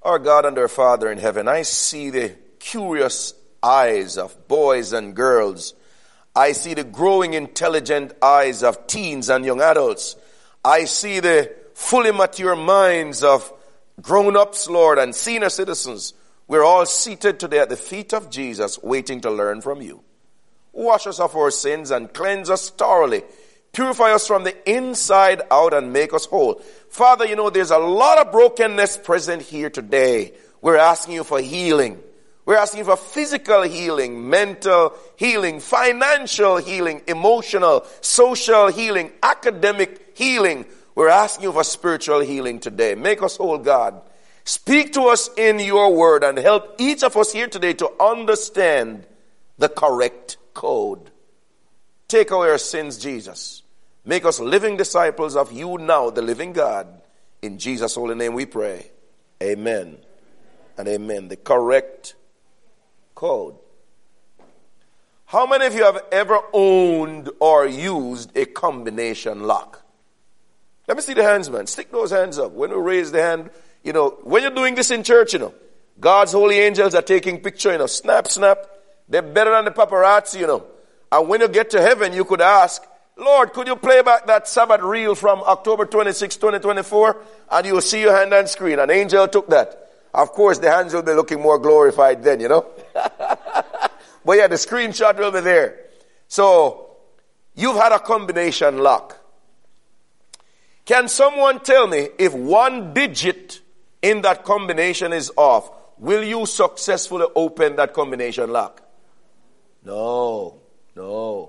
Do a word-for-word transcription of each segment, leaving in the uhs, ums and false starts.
Our God and our Father in heaven, I see the curious eyes of boys and girls. I see the growing intelligent eyes of teens and young adults. I see the fully mature minds of grown-ups, Lord, and senior citizens. We're all seated today at the feet of Jesus, waiting to learn from you. Wash us of our sins and cleanse us thoroughly. Purify us from the inside out and make us whole. Father, you know, there's a lot of brokenness present here today. We're asking you for healing. We're asking you for physical healing, mental healing, financial healing, emotional, social healing, academic healing. We're asking you for spiritual healing today. Make us whole, God. Speak to us in your word and help each of us here today to understand the correct code. Take away our sins, Jesus. Make us living disciples of you now, the living God. In Jesus' holy name we pray. Amen and amen. The correct code. How many of you have ever owned or used a combination lock? Let me see the hands, man. Stick those hands up. When we raise the hand, you know, when you're doing this in church, you know, God's holy angels are taking picture, you know, snap, snap. They're better than the paparazzi, you know. And when you get to heaven, you could ask, Lord, could you play back that Sabbath reel from October twenty-sixth, twenty twenty-four? And you will see your hand on screen. An angel took that. Of course, the hands will be looking more glorified then, you know. But yeah, the screenshot will be there. So, you've had a combination lock. Can someone tell me if one digit in that combination is off, will you successfully open that combination lock? No, no,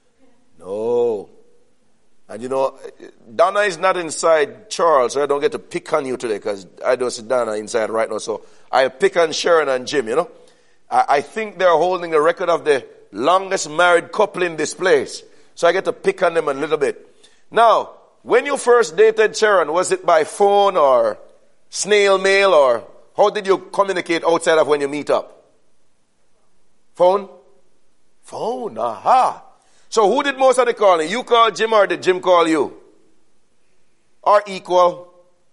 no. And you know, Donna is not inside Charles, so I don't get to pick on you today because I don't see Donna inside right now. So I'll pick on Sharon and Jim, you know. I, I think they're holding the record of the longest married couple in this place. So I get to pick on them a little bit. Now, when you first dated Sharon, was it by phone or snail mail, or how did you communicate outside of when you meet up? Phone? Phone, aha. So who did most of the calling? You called Jim or did Jim call you? Or equal?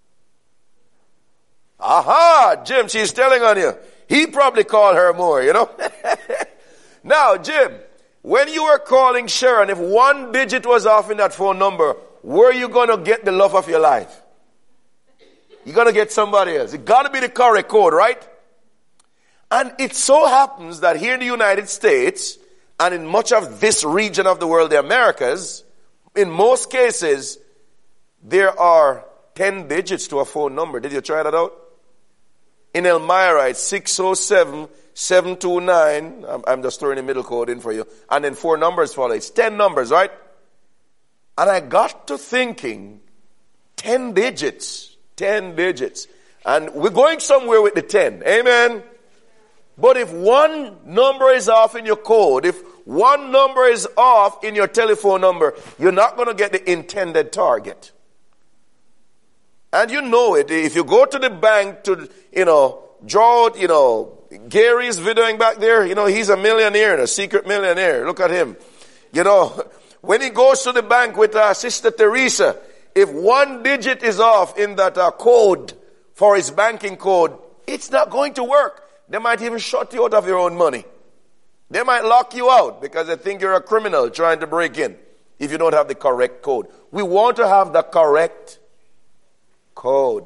Aha, Jim, she's telling on you. He probably called her more, you know. Now, Jim, when you were calling Sharon, if one digit was off in that phone number, where are you going to get the love of your life? You're going to get somebody else. It got to be the correct code, right? And it so happens that here in the United States, and in much of this region of the world, the Americas, in most cases, there are ten digits to a phone number. Did you try that out? In Elmira, it's six oh seven, seven two nine. I'm, I'm just throwing the middle code in for you. And then four numbers follow. It's ten numbers, right? And I got to thinking, ten digits, ten digits. And we're going somewhere with the ten. Amen? But if one number is off in your code, if one number is off in your telephone number, you're not going to get the intended target. And you know it. If you go to the bank to, you know, draw out, you know, Gary's videoing back there, you know, he's a millionaire, a secret millionaire. Look at him. You know, when he goes to the bank with uh, Sister Teresa, if one digit is off in that uh, code for his banking code, it's not going to work. They might even shut you out of your own money. They might lock you out because they think you're a criminal trying to break in if you don't have the correct code. We want to have the correct code.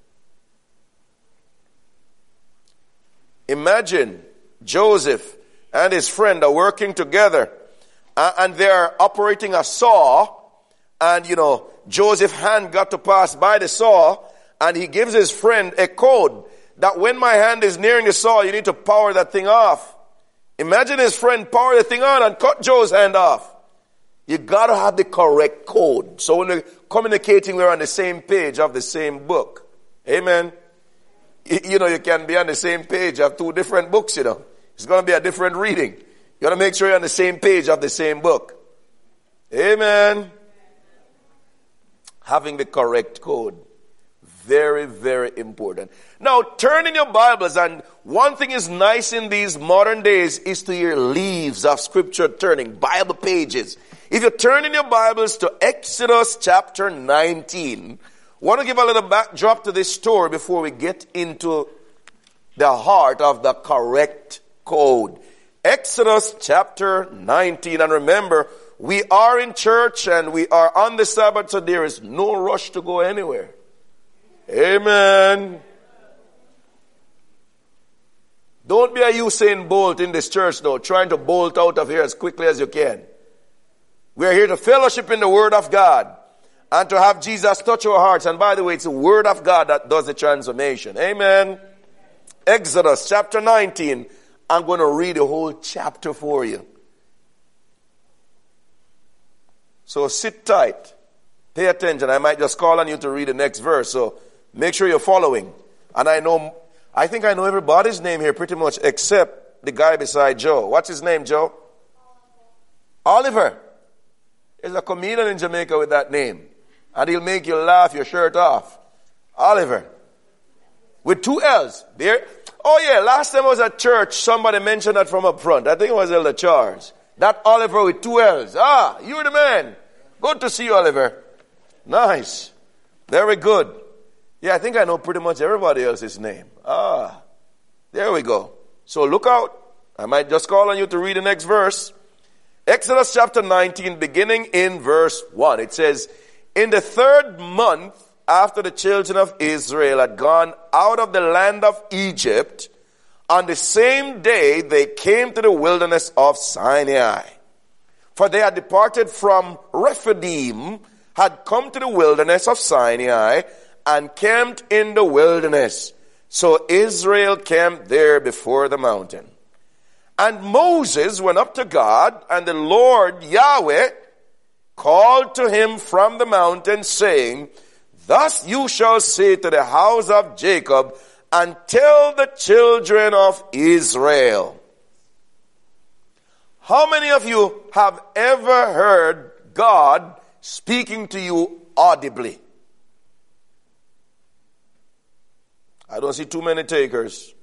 Imagine Joseph and his friend are working together uh, and they're operating a saw, and you know, Joseph's hand got to pass by the saw, and he gives his friend a code that when my hand is nearing the saw, you need to power that thing off. Imagine his friend power the thing on and cut Joe's hand off. You gotta have the correct code. So when we're communicating, we're on the same page of the same book. Amen. You know, you can be on the same page of two different books, you know. It's gonna be a different reading. You gotta make sure you're on the same page of the same book. Amen. Having the correct code. Very, very important. Now, turn in your Bibles, and one thing is nice in these modern days is to hear leaves of scripture turning, Bible pages. If you turn in your Bibles to Exodus chapter nineteen, I want to give a little backdrop to this story before we get into the heart of the correct code. Exodus chapter nineteen. And remember, we are in church and we are on the Sabbath, so there is no rush to go anywhere. Amen. Don't be a Usain Bolt in this church though, trying to bolt out of here as quickly as you can. We are here to fellowship in the Word of God and to have Jesus touch our hearts. And by the way, it's the Word of God that does the transformation. Amen. Exodus chapter nineteen. I'm going to read the whole chapter for you. So sit tight. Pay attention. I might just call on you to read the next verse. So make sure you're following. And I know, I think I know everybody's name here pretty much except the guy beside Joe. What's his name, Joe? Oliver. There's a comedian in Jamaica with that name. And he'll make you laugh your shirt off. Oliver. With two L's. There. Oh yeah, last time I was at church, somebody mentioned that from up front. I think it was Elder Charles. That Oliver with two L's. Ah, you're the man. Good to see you, Oliver. Nice. Very good. Yeah, I think I know pretty much everybody else's name. Ah, there we go. So look out. I might just call on you to read the next verse. Exodus chapter nineteen, beginning in verse one. It says, in the third month, after the children of Israel had gone out of the land of Egypt, on the same day they came to the wilderness of Sinai. For they had departed from Rephidim, had come to the wilderness of Sinai, and camped in the wilderness. So Israel camped there before the mountain. And Moses went up to God, and the Lord Yahweh called to him from the mountain, saying, thus you shall say to the house of Jacob, and tell the children of Israel. How many of you have ever heard God speaking to you audibly? I don't see too many takers.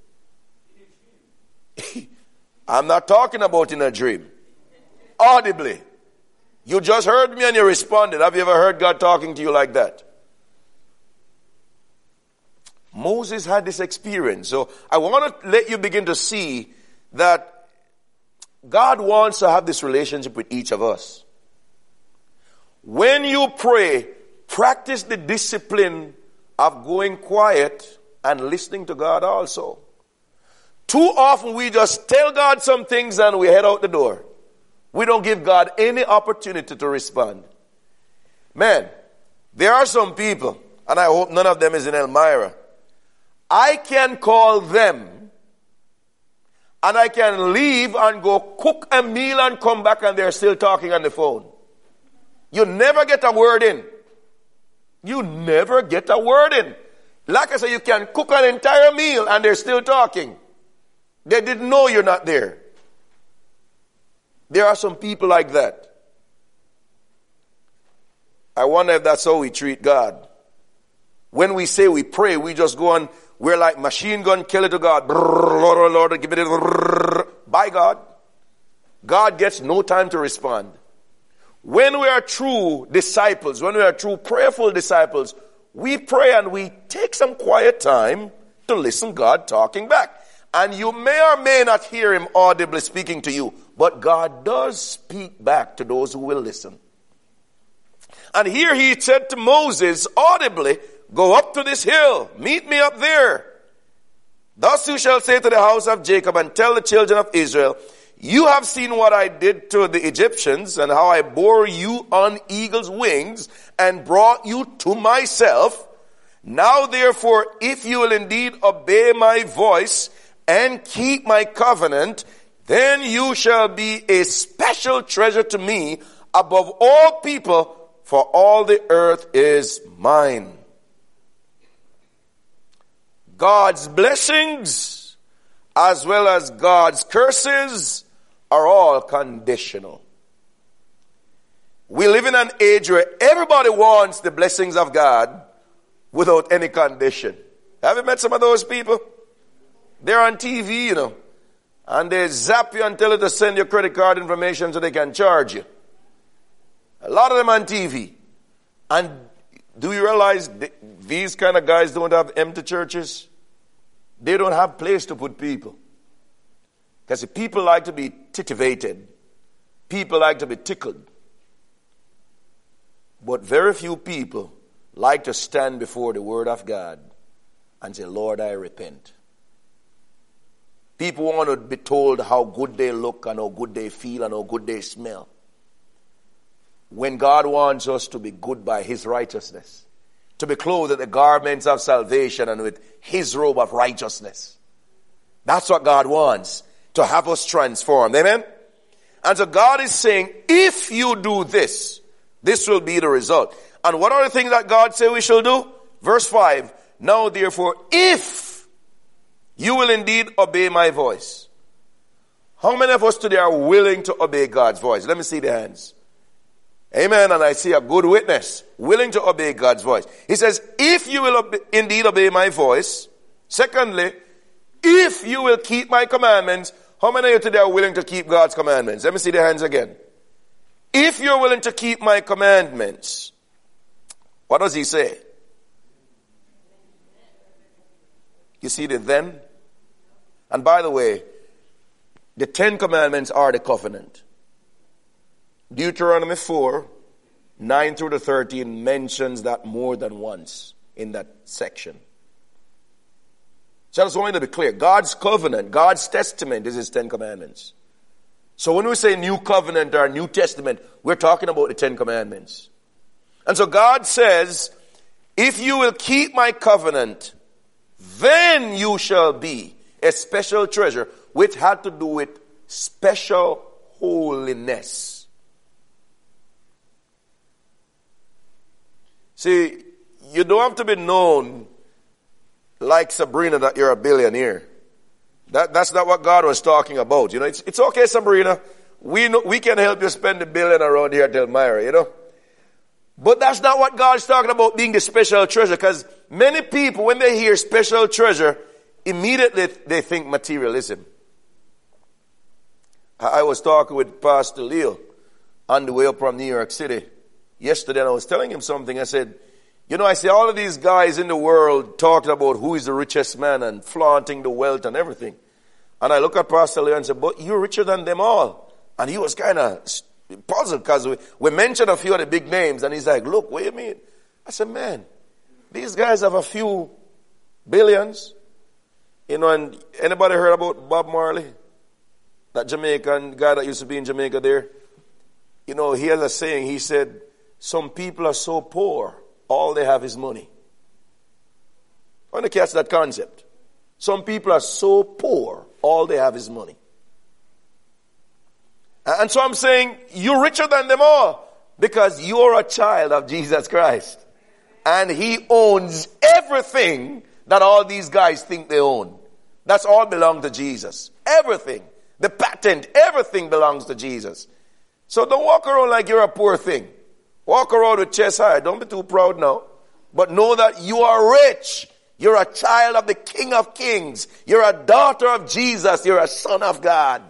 I'm not talking about in a dream. Audibly. You just heard me and you responded. Have you ever heard God talking to you like that? Moses had this experience. So I want to let you begin to see that God wants to have this relationship with each of us. When you pray, practice the discipline of going quiet and listening to God also. Too often we just tell God some things and we head out the door. We don't give God any opportunity to respond. Man, there are some people, and I hope none of them is in Elmira. I can call them and I can leave and go cook a meal and come back and they're still talking on the phone. You never get a word in. You never get a word in. Like I said, you can cook an entire meal and they're still talking. They didn't know you're not there. There are some people like that. I wonder if that's how we treat God. When we say we pray, we just go on, we're like machine gun killer to God. Brrr, Lord, Lord, give it a by God. God gets no time to respond. When we are true disciples, when we are true prayerful disciples, we pray and we take some quiet time to listen God talking back. And you may or may not hear him audibly speaking to you, but God does speak back to those who will listen. And here he said to Moses audibly, go up to this hill, meet me up there. Thus you shall say to the house of Jacob and tell the children of Israel, you have seen what I did to the Egyptians and how I bore you on eagle's wings and brought you to myself. Now therefore, if you will indeed obey my voice and keep my covenant, then you shall be a special treasure to me above all people, for all the earth is mine. God's blessings as well as God's curses are all conditional. We live in an age where everybody wants the blessings of God without any condition. Have you met some of those people? They're on T V, you know, and they zap you and tell you to send your credit card information so they can charge you. A lot of them on T V. And do you realize th- these kind of guys don't have empty churches? they don't have place to put people. Because people like to be titivated. People like to be tickled. But very few people like to stand before the Word of God and say, Lord, I repent. People want to be told how good they look and how good they feel and how good they smell. When God wants us to be good by His righteousness, to be clothed with the garments of salvation and with His robe of righteousness. That's what God wants, to have us transformed. Amen? And so God is saying, if you do this, this will be the result. And what are the things that God said we shall do? Verse five, now therefore, if you will indeed obey my voice. How many of us today are willing to obey God's voice? Let me see the hands. Amen. And I see a good witness, willing to obey God's voice. He says, if you will obe- indeed obey my voice. Secondly, if you will keep my commandments. How many of you today are willing to keep God's commandments? Let me see the hands again. If you're willing to keep my commandments, what does he say? You see the then? And by the way, the Ten Commandments are the covenant. Deuteronomy four, nine through the thirteen mentions that more than once in that section. So I just want you to be clear. God's covenant, God's testament is His Ten Commandments. So when we say New Covenant or New Testament, we're talking about the Ten Commandments. And so God says, if you will keep my covenant, then you shall be a special treasure, which had to do with special holiness. See, you don't have to be known like Sabrina that you're a billionaire. That, that's not what God was talking about. You know, it's, it's okay, Sabrina. We know, we can help you spend a billion around here at Elmira, you know. But that's not what God's talking about, being the special treasure. Because many people, when they hear special treasure, immediately they think materialism. I, I was talking with Pastor Leo on the way up from New York City yesterday, and I was telling him something. I said, you know, I see all of these guys in the world talking about who is the richest man and flaunting the wealth and everything. And I look at Pastor Leo and said, but you're richer than them all. And he was kind of puzzled because we, we mentioned a few of the big names. And he's like, look, what do you mean? I said, man, these guys have a few billions. You know, and anybody heard about Bob Marley? That Jamaican guy that used to be in Jamaica there? You know, he has a saying. He said, some people are so poor, all they have is money. I want to catch that concept. Some people are so poor, all they have is money. And so I'm saying, you're richer than them all because you're a child of Jesus Christ. And He owns everything that all these guys think they own. That's all belong to Jesus. Everything. The patent, everything belongs to Jesus. So don't walk around like you're a poor thing. Walk around with chest high. Don't be too proud now. But know that you are rich. You're a child of the King of Kings. You're a daughter of Jesus. You're a son of God.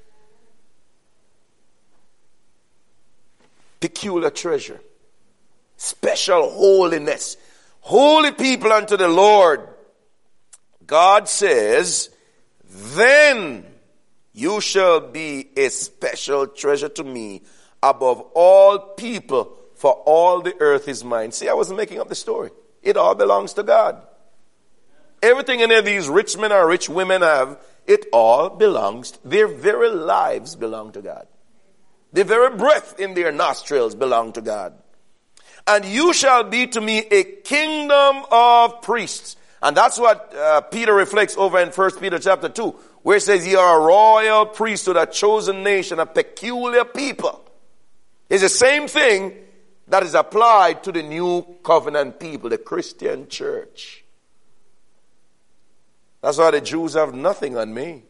Peculiar treasure. Special holiness. Holy people unto the Lord. God says, then you shall be a special treasure to me above all people, for all the earth is mine. See, I wasn't making up the story. It all belongs to God. Everything any of these rich men or rich women have, it all belongs. Their very lives belong to God. The very breath in their nostrils belong to God. And you shall be to me a kingdom of priests. And that's what uh, Peter reflects over in First Peter chapter two, where it says, you are a royal priesthood, a chosen nation, a peculiar people. It's the same thing that is applied to the new covenant people, the Christian church. That's why the Jews have nothing on me.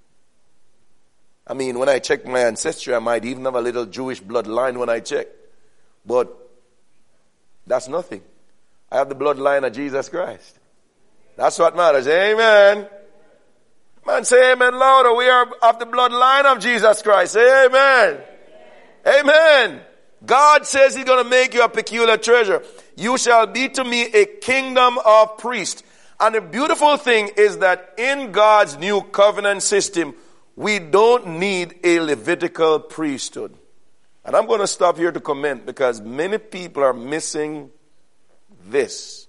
I mean, when I check my ancestry, I might even have a little Jewish bloodline when I check. But that's nothing. I have the bloodline of Jesus Christ. That's what matters. Amen. Man, say amen louder. We are of the bloodline of Jesus Christ. Amen. Amen. God says He's going to make you a peculiar treasure. You shall be to me a kingdom of priests. And the beautiful thing is that in God's new covenant system, we don't need a Levitical priesthood. And I'm going to stop here to comment because many people are missing this.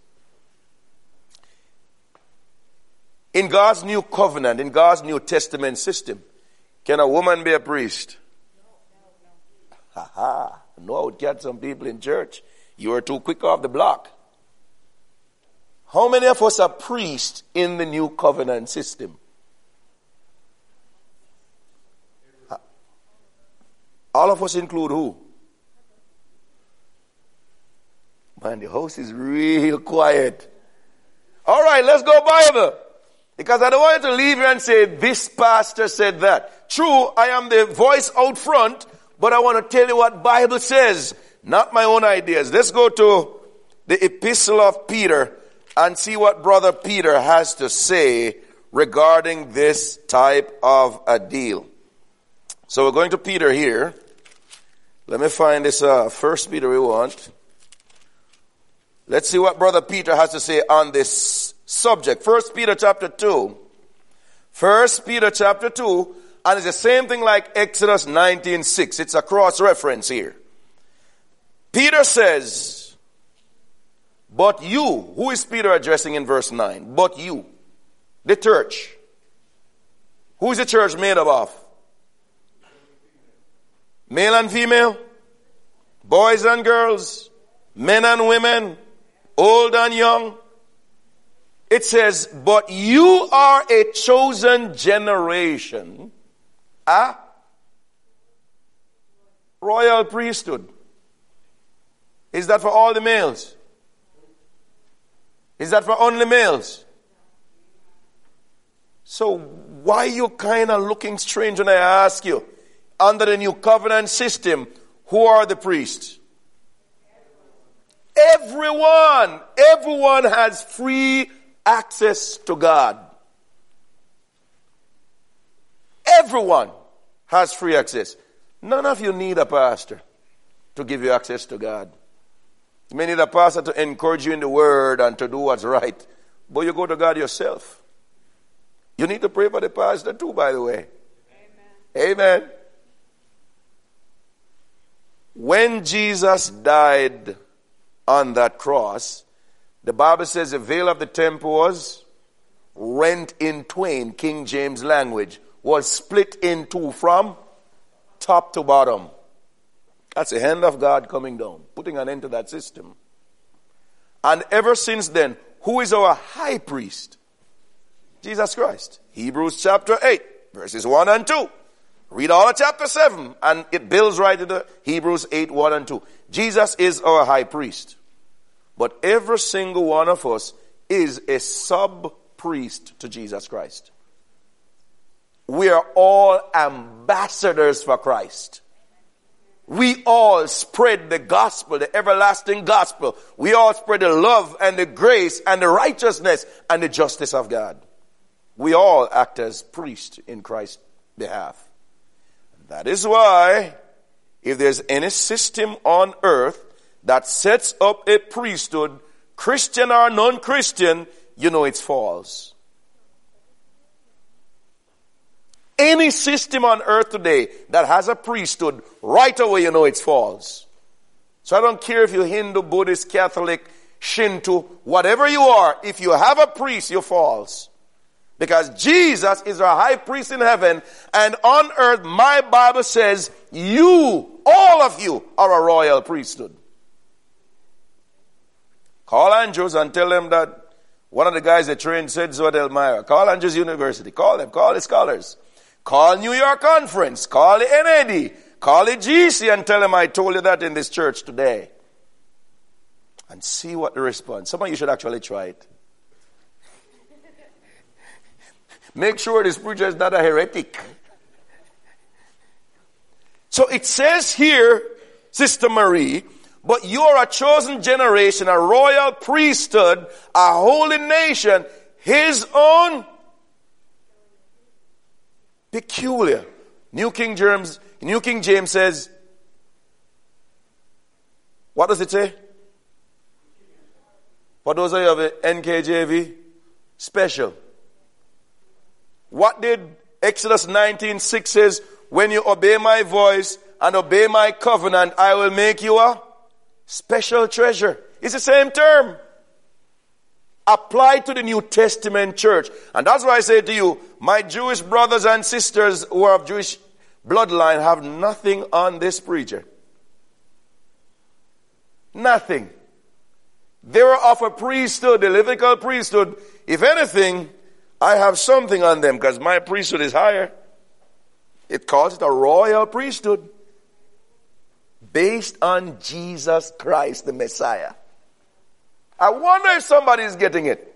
In God's new covenant, in God's New Testament system, can a woman be a priest? No, no, no. Ha ha. No, I would catch some people in church. You are too quick off the block. How many of us are priests in the new covenant system? All of us include who? Man, the house is real quiet. All right, let's go Bible. Because I don't want you to leave here and say, this pastor said that. True, I am the voice out front, but I want to tell you what Bible says, not my own ideas. Let's go to the Epistle of Peter and see what Brother Peter has to say regarding this type of a deal. So we're going to Peter here. Let me find this uh, First Peter we want. Let's see what Brother Peter has to say on this subject. First Peter chapter two. First Peter chapter two. And it's the same thing like Exodus nineteen six. It's a cross-reference here. Peter says, but you, who is Peter addressing in verse nine? But you, the church. Who is the church made up of? Male and female, boys and girls, men and women, old and young. It says, but you are a chosen generation, a royal priesthood. Is that for all the males? Is that for only males? So why you kind of looking strange when I ask you? Under the new covenant system, who are the priests? Everyone. Everyone has free access to God. Everyone has free access. None of you need a pastor to give you access to God. You may need a pastor to encourage you in the word and to do what's right. But you go to God yourself. You need to pray for the pastor too, by the way. Amen. Amen. When Jesus died on that cross, the Bible says the veil of the temple was rent in twain, King James language, was split in two from top to bottom. That's the hand of God coming down, putting an end to that system. And ever since then, who is our high priest? Jesus Christ. Hebrews chapter eight, verses one and two. Read all of chapter seven, and it builds right into Hebrews eight, one and two. Jesus is our high priest. But every single one of us is a sub-priest to Jesus Christ. We are all ambassadors for Christ. We all spread the gospel, the everlasting gospel. We all spread the love and the grace and the righteousness and the justice of God. We all act as priests in Christ's behalf. That is why, if there's any system on earth that sets up a priesthood, Christian or non-Christian, you know it's false. Any system on earth today that has a priesthood, right away you know it's false. So I don't care if you're Hindu, Buddhist, Catholic, Shinto, whatever you are, if you have a priest, you're false. Because Jesus is our high priest in heaven, and on earth, my Bible says, you, all of you, are a royal priesthood. Call Andrews and tell them that one of the guys that trained said so at Elmira. Call Andrews University. Call them. Call the scholars. Call New York Conference. Call the N A D. Call the G C and tell them I told you that in this church today. And see what the response. Some of you should actually try it. Make sure this preacher is not a heretic. So it says here, Sister Marie, but you are a chosen generation, a royal priesthood, a holy nation, his own peculiar. New King James, New King James says, what does it say? For those of you have N K J V, special. What did Exodus nineteen six says? When you obey my voice and obey my covenant, I will make you a special treasure. It's the same term. Applied to the New Testament church. And that's why I say to you, my Jewish brothers and sisters who are of Jewish bloodline have nothing on this preacher. Nothing. They were of a priesthood, the Levitical priesthood. If anything, I have something on them because my priesthood is higher. It calls it a royal priesthood based on Jesus Christ, the Messiah. I wonder if somebody is getting it.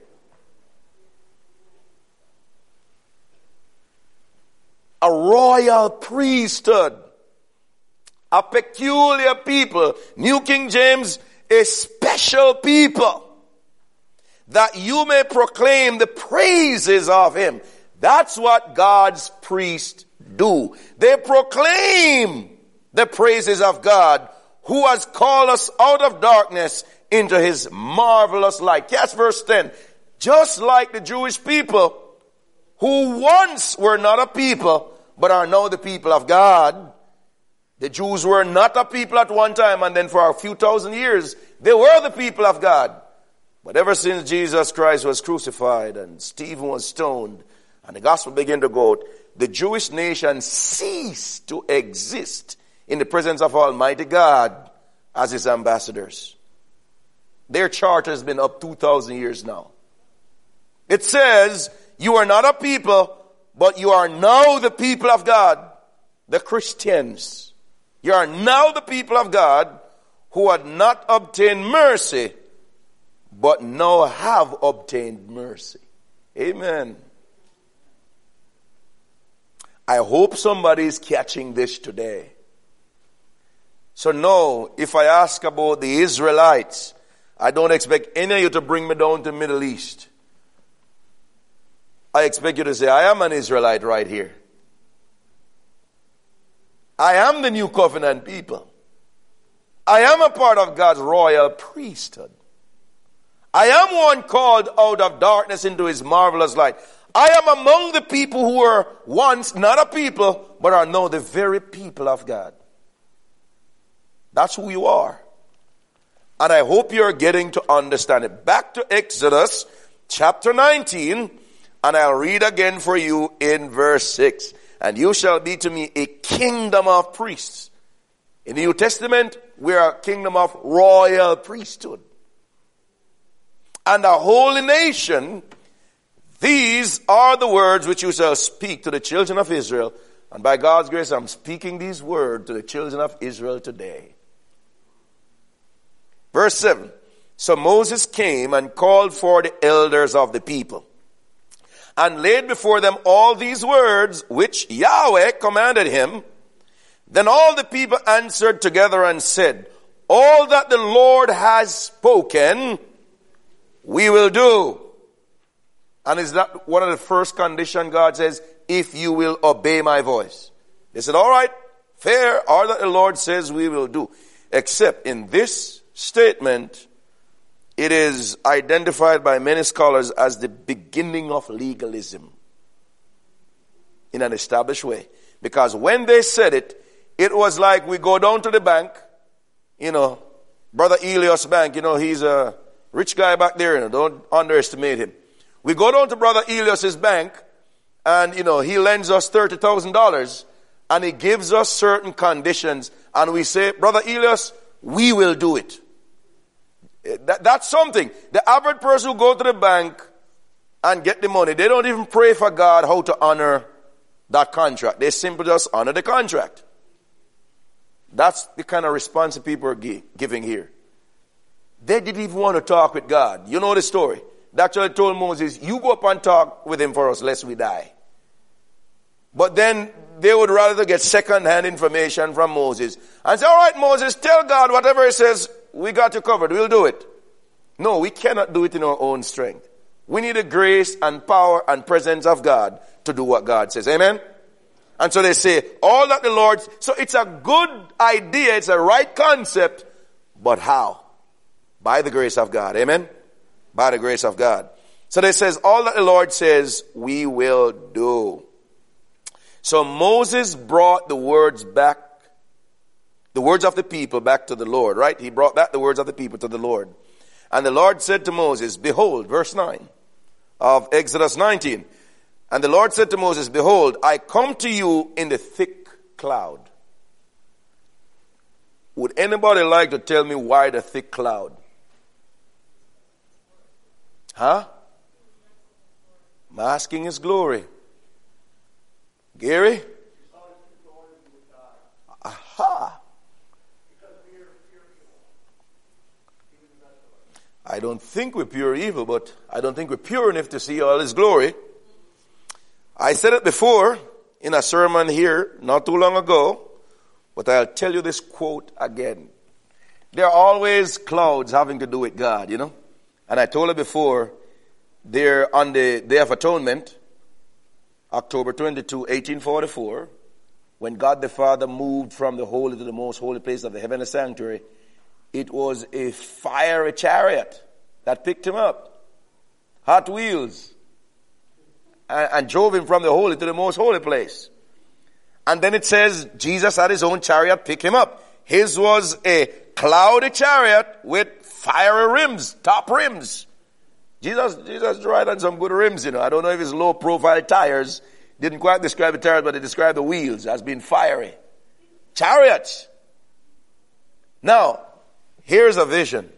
A royal priesthood. A peculiar people. New King James, a special people. That you may proclaim the praises of him. That's what God's priests do. They proclaim the praises of God, who has called us out of darkness into his marvelous light. Yes, verse ten. Just like the Jewish people, who once were not a people, but are now the people of God. The Jews were not a people at one time, and then for a few thousand years, they were the people of God. But ever since Jesus Christ was crucified and Stephen was stoned and the gospel began to go out, the Jewish nation ceased to exist in the presence of Almighty God as his ambassadors. Their charter has been up two thousand years now. It says, you are not a people, but you are now the people of God, the Christians. You are now the people of God who had not obtained mercy, but now have obtained mercy. Amen. I hope somebody is catching this today. So no, if I ask about the Israelites, I don't expect any of you to bring me down to the Middle East. I expect you to say, I am an Israelite right here. I am the new covenant people. I am a part of God's royal priesthood. I am one called out of darkness into his marvelous light. I am among the people who were once not a people, but are now the very people of God. That's who you are. And I hope you're getting to understand it. Back to Exodus chapter nineteen, and I'll read again for you in verse six. And you shall be to me a kingdom of priests. In the New Testament, we are a kingdom of royal priesthood. And a holy nation. These are the words which you shall speak to the children of Israel. And by God's grace, I'm speaking these words to the children of Israel today. Verse seven. So Moses came and called for the elders of the people, and laid before them all these words which Yahweh commanded him. Then all the people answered together and said, all that the Lord has spoken, we will do. And is that one of the first conditions God says, if you will obey my voice? They said, all right, fair, all that the Lord says we will do. Except in this statement, it is identified by many scholars as the beginning of legalism in an established way. Because when they said it, it was like we go down to the bank, you know, Brother Elias Bank, you know, he's a rich guy back there, you know, don't underestimate him. We go down to Brother Elias's bank, and, you know, he lends us thirty thousand dollars, and he gives us certain conditions, and we say, Brother Elias, we will do it. That, that's something. The average person who go to the bank and get the money, they don't even pray for God how to honor that contract. They simply just honor the contract. That's the kind of response people are giving here. They didn't even want to talk with God. You know the story. That's why I told Moses, you go up and talk with him for us, lest we die. But then they would rather get second-hand information from Moses. And say, all right, Moses, tell God whatever he says, we got you covered. We'll do it. No, we cannot do it in our own strength. We need the grace and power and presence of God to do what God says. Amen? And so they say, all that the Lord... So it's a good idea. It's a right concept. But how? By the grace of God. Amen? By the grace of God. So it says, all that the Lord says, we will do. So Moses brought the words back, the words of the people back to the Lord, right? He brought back the words of the people to the Lord. And the Lord said to Moses, behold, verse nine of Exodus nineteen. And the Lord said to Moses, behold, I come to you in the thick cloud. Would anybody like to tell me why the thick cloud? Huh? Masking his glory. Gary? Aha. I don't think we're pure evil, but I don't think we're pure enough to see all his glory. I said it before in a sermon here not too long ago, but I'll tell you this quote again. There are always clouds having to do with God, you know. And I told you before, there on the Day of Atonement, October twenty-second, eighteen forty-four, when God the Father moved from the holy to the most holy place of the heavenly sanctuary, it was a fiery chariot that picked him up, hot wheels, and, and drove him from the holy to the most holy place. And then it says Jesus had his own chariot pick him up. His was a cloudy chariot with fiery rims, top rims. Jesus, Jesus ride on some good rims, you know. I don't know if it's low profile tires. Didn't quite describe the tires, but they described the wheels as being fiery. Chariots. Now, here's a vision.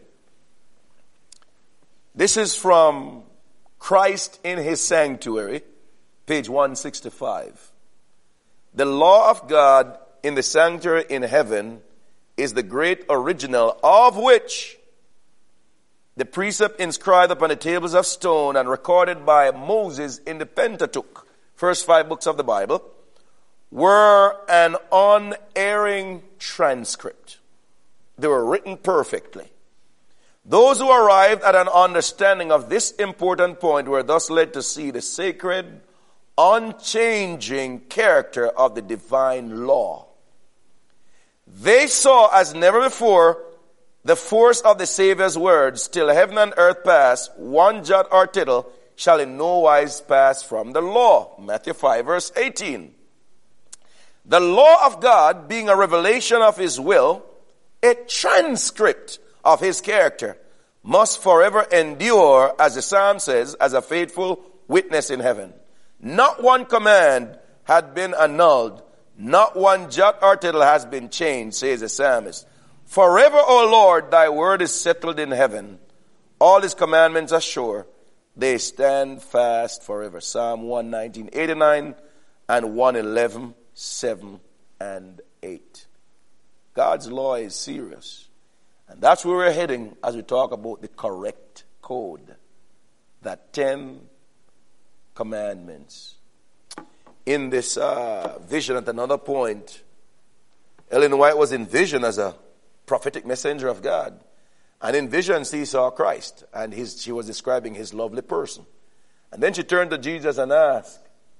This is from Christ in His Sanctuary, page one sixty-five. The law of God in the sanctuary in heaven is the great original of which the precept inscribed upon the tables of stone and recorded by Moses in the Pentateuch, first five books of the Bible, were an unerring transcript. They were written perfectly. Those who arrived at an understanding of this important point were thus led to see the sacred, unchanging character of the divine law. They saw as never before the force of the Savior's words, till heaven and earth pass, one jot or tittle shall in no wise pass from the law. Matthew five verse eighteen. The law of God being a revelation of His will, a transcript of His character, must forever endure, as the Psalm says, as a faithful witness in heaven. Not one command had been annulled, not one jot or tittle has been changed, says the psalmist. Forever, O Lord, thy word is settled in heaven. All his commandments are sure. They stand fast forever. Psalm one nineteen, eighty-nine and one eleven, seven and eight. God's law is serious. And that's where we're heading as we talk about the correct code. That Ten Commandments. In this uh, vision at another point, Ellen White was in vision as a prophetic messenger of God. And in vision she saw Christ. And his, she was describing his lovely person. And then she turned to Jesus and asked,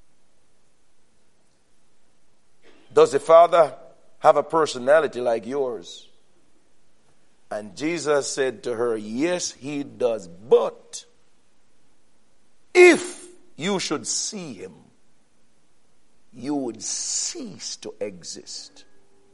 does the Father have a personality like yours? And Jesus said to her, yes, he does. But if you should see him, you would cease to exist.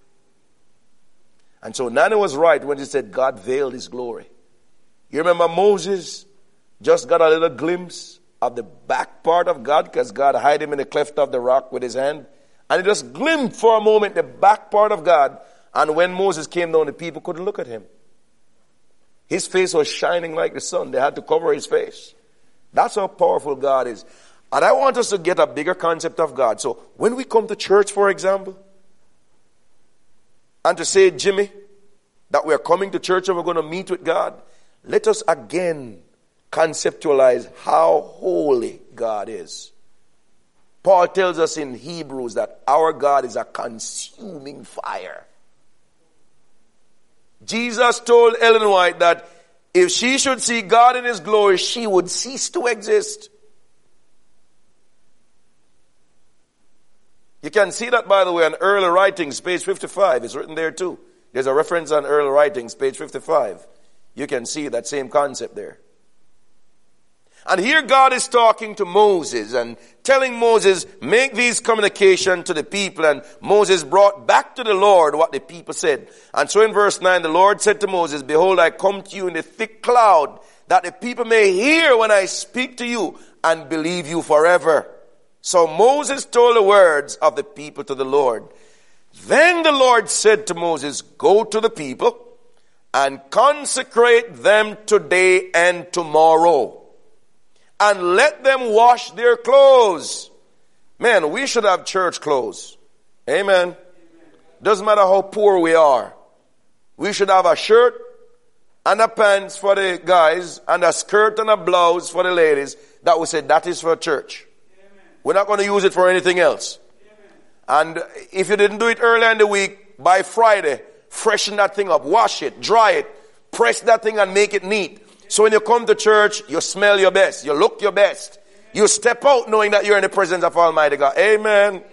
And so Nana was right when she said God veiled his glory. You remember Moses just got a little glimpse of the back part of God because God hid him in the cleft of the rock with his hand. And he just glimpsed for a moment the back part of God. And when Moses came down, the people couldn't look at him. His face was shining like the sun. They had to cover his face. That's how powerful God is. And I want us to get a bigger concept of God. So when we come to church, for example, and to say, Jimmy, that we're coming to church and we're going to meet with God, let us again conceptualize how holy God is. Paul tells us in Hebrews that our God is a consuming fire. Jesus told Ellen White that if she should see God in his glory, she would cease to exist. You can see that, by the way, on early writings, page fifty-five. It's written there too. There's a reference on early writings, page fifty-five. You can see that same concept there. And here God is talking to Moses and telling Moses, make these communication to the people. And Moses brought back to the Lord what the people said. And so in verse nine, the Lord said to Moses, behold, I come to you in a thick cloud, that the people may hear when I speak to you and believe you forever. So Moses told the words of the people to the Lord. Then the Lord said to Moses, go to the people and consecrate them today and tomorrow, and let them wash their clothes. Man, we should have church clothes. Amen. Doesn't matter how poor we are. We should have a shirt and a pants for the guys and a skirt and a blouse for the ladies that we say that is for church. We're not going to use it for anything else. And if you didn't do it earlier in the week, by Friday, freshen that thing up, wash it, dry it, press that thing and make it neat. So when you come to church, you smell your best, you look your best. You step out knowing that you're in the presence of Almighty God. Amen. Amen.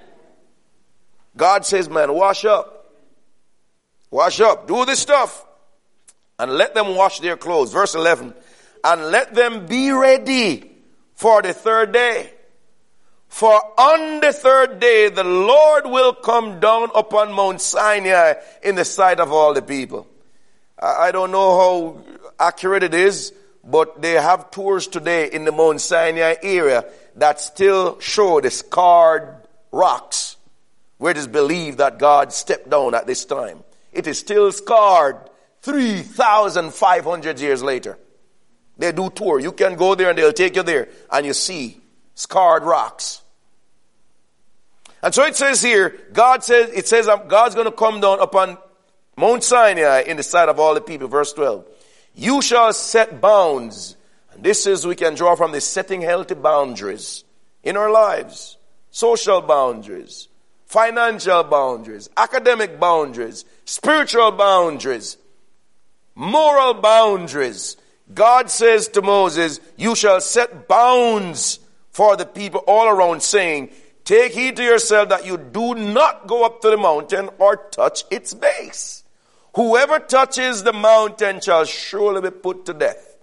God says, man, wash up. Wash up. Do this stuff. And let them wash their clothes. Verse eleven. And let them be ready for the third day. For on the third day, the Lord will come down upon Mount Sinai in the sight of all the people. I don't know how accurate it is, but they have tours today in the Mount Sinai area that still show the scarred rocks where it is believed that God stepped down at this time. It is still scarred three thousand five hundred years later. They do tour. You can go there and they'll take you there and you see scarred rocks. And so it says here, God says, it says God's going to come down upon Mount Sinai in the sight of all the people. Verse twelve. You shall set bounds. And this is, we can draw from the setting healthy boundaries in our lives. Social boundaries, financial boundaries, academic boundaries, spiritual boundaries, moral boundaries. God says to Moses, you shall set bounds for the people all around, saying, take heed to yourself that you do not go up to the mountain or touch its base. Whoever touches the mountain shall surely be put to death.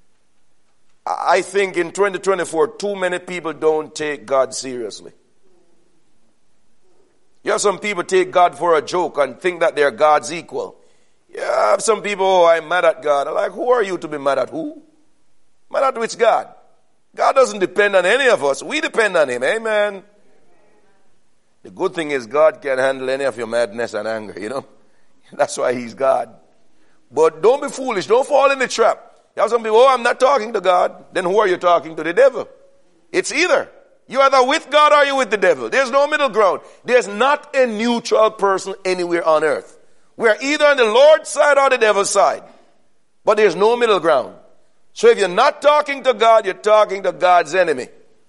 I think in twenty twenty-four, too many people don't take God seriously. You have some people take God for a joke and think that they're God's equal. You have some people, oh, I'm mad at God. I'm like, who are you to be mad at who? Mad at which God? God doesn't depend on any of us. We depend on Him. Amen. The good thing is God can handle any of your madness and anger, you know. That's why He's God. But don't be foolish. Don't fall in the trap. You have some people, oh, I'm not talking to God. Then who are you talking to? The devil. It's either. You're either with God or you're with the devil. There's no middle ground. There's not a neutral person anywhere on earth. We're either on the Lord's side or the devil's side. But there's no middle ground. So if you're not talking to God, you're talking to God's enemy.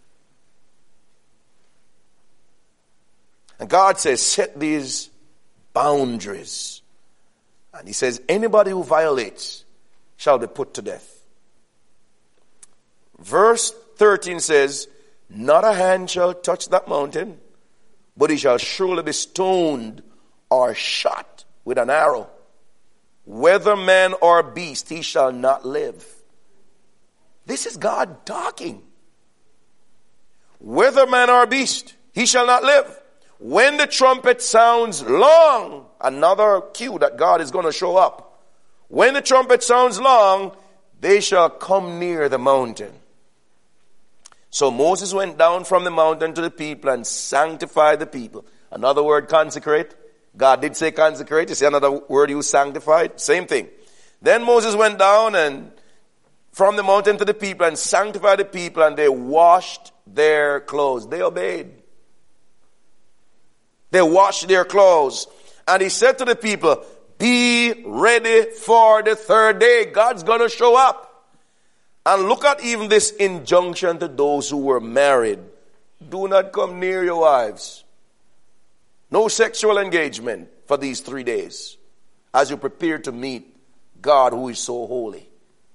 And God says, set these boundaries. And He says, anybody who violates shall be put to death. Verse thirteen says, not a hand shall touch that mountain, but he shall surely be stoned or shot with an arrow. Whether man or beast, he shall not live. This is God talking. Whether man or beast, he shall not live. When the trumpet sounds long, another cue that God is going to show up. When the trumpet sounds long, they shall come near the mountain. So Moses went down from the mountain to the people and sanctified the people. Another word, consecrate. God did say consecrate. You see another word used, sanctified. Same thing. Then Moses went down and from the mountain to the people and sanctified the people, and they washed their clothes. They obeyed. They washed their clothes. And he said to the people, be ready for the third day. God's going to show up. And look at even this injunction to those who were married. Do not come near your wives. No sexual engagement for these three days as you prepare to meet God who is so holy.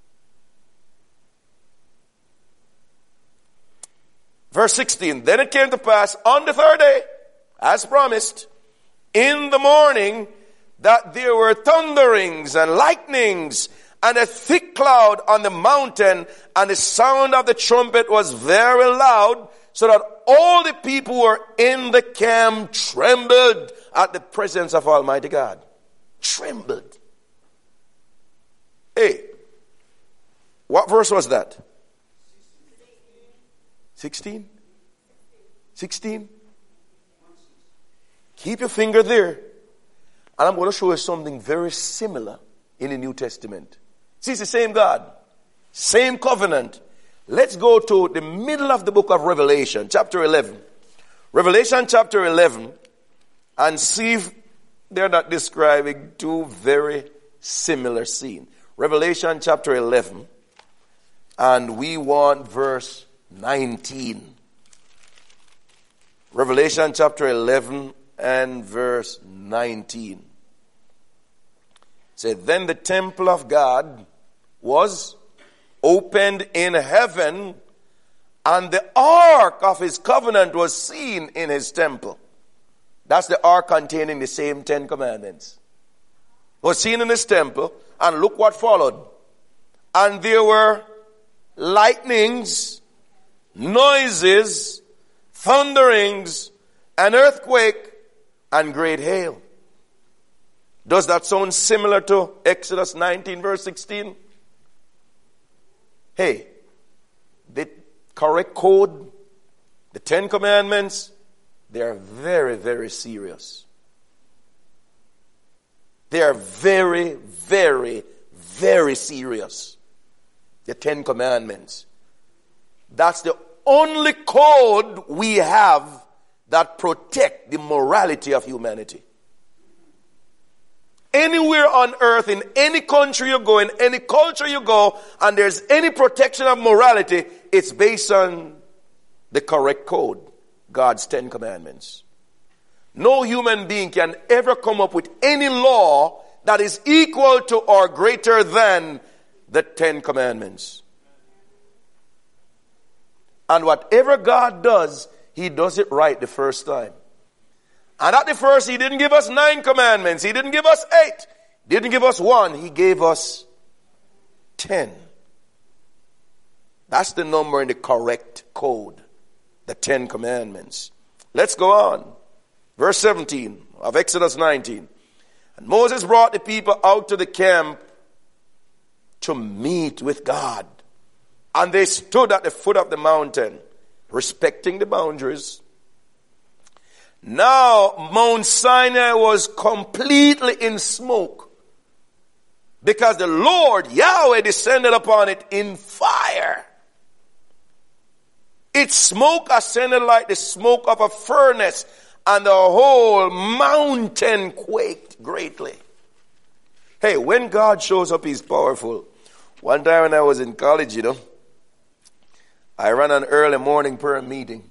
Verse sixteen, then it came to pass on the third day, as promised, in the morning, that there were thunderings and lightnings and a thick cloud on the mountain, and the sound of the trumpet was very loud, so that all the people who were in the camp trembled at the presence of Almighty God. Trembled. Hey, what verse was that? sixteen? sixteen? Keep your finger there. And I'm going to show you something very similar in the New Testament. See, it's the same God. Same covenant. Let's go to the middle of the book of Revelation, chapter eleven. Revelation chapter eleven, and see if they're not describing two very similar scenes. Revelation chapter eleven, and we want verse nineteen. Revelation chapter eleven and verse nineteen. Say, then the temple of God was opened in heaven, and the ark of his covenant was seen in his temple. That's the ark containing the same Ten Commandments. Was seen in his temple, and look what followed. And there were lightnings, noises, thunderings, an earthquake, and great hail. Does that sound similar to Exodus nineteen verse sixteen? Hey, the correct code, the Ten Commandments, they are very, very serious. They are very, very, very serious. The Ten Commandments. That's the only code we have that protect the morality of humanity. Anywhere on earth, in any country you go, in any culture you go, and there's any protection of morality, it's based on the correct code, God's Ten Commandments. No human being can ever come up with any law that is equal to or greater than the Ten Commandments. And whatever God does, he does it right the first time. And at the first, he didn't give us nine commandments. He didn't give us eight. He didn't give us one. He gave us ten. That's the number in the correct code. The Ten Commandments. Let's go on. Verse seventeen of Exodus nineteen. And Moses brought the people out to the camp to meet with God. And they stood at the foot of the mountain, respecting the boundaries. Now Mount Sinai was completely in smoke, because the Lord Yahweh descended upon it in fire. Its smoke ascended like the smoke of a furnace, and the whole mountain quaked greatly. Hey, when God shows up, he's powerful. One time when I was in college, you know, I ran an early morning prayer meeting.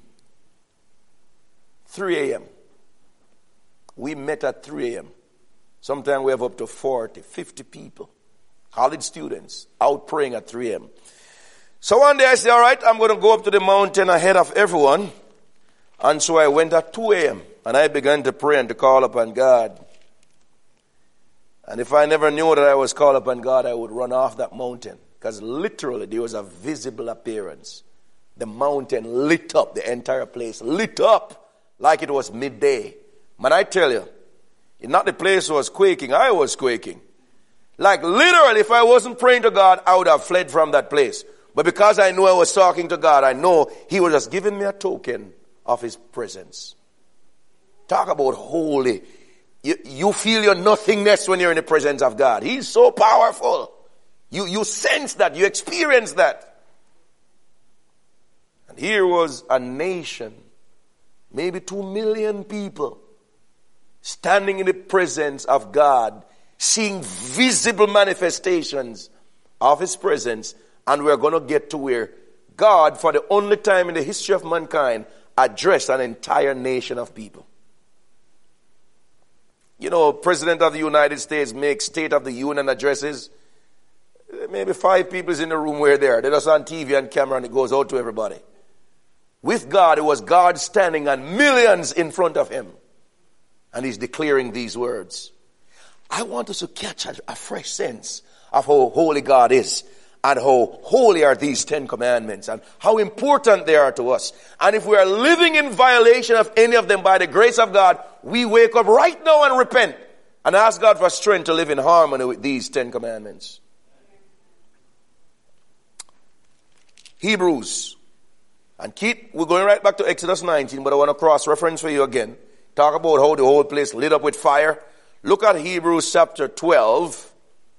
three a.m. We met at three a.m. Sometimes we have up to forty, fifty people, college students, out praying at three a.m. So one day I said, all right, I'm going to go up to the mountain ahead of everyone. And so I went at two a.m. and I began to pray and to call upon God. And if I never knew that I was called upon God, I would run off that mountain, because literally there was a visible appearance. The mountain lit up, the entire place lit up like it was midday. Man, I tell you, not the place was quaking, I was quaking. Like literally, if I wasn't praying to God, I would have fled from that place. But because I knew I was talking to God, I know he was just giving me a token of his presence. Talk about holy. You, you feel your nothingness when you're in the presence of God. He's so powerful. You, you sense that, you experience that. And here was a nation, maybe two million people, standing in the presence of God, seeing visible manifestations of his presence. And we're going to get to where God, for the only time in the history of mankind, addressed an entire nation of people. You know, President of the United States makes State of the Union addresses. Maybe five people is in the room where they're. They're just on T V and camera, and it goes out to everybody. With God, it was God standing and millions in front of him. And he's declaring these words. I want us to catch a, a fresh sense of how holy God is and how holy are these Ten Commandments and how important they are to us. And if we are living in violation of any of them by the grace of God, we wake up right now and repent and ask God for strength to live in harmony with these Ten Commandments. Hebrews. And keep, we're going right back to Exodus nineteen, but I want to cross-reference for you again. Talk about how the whole place lit up with fire. Look at Hebrews chapter twelve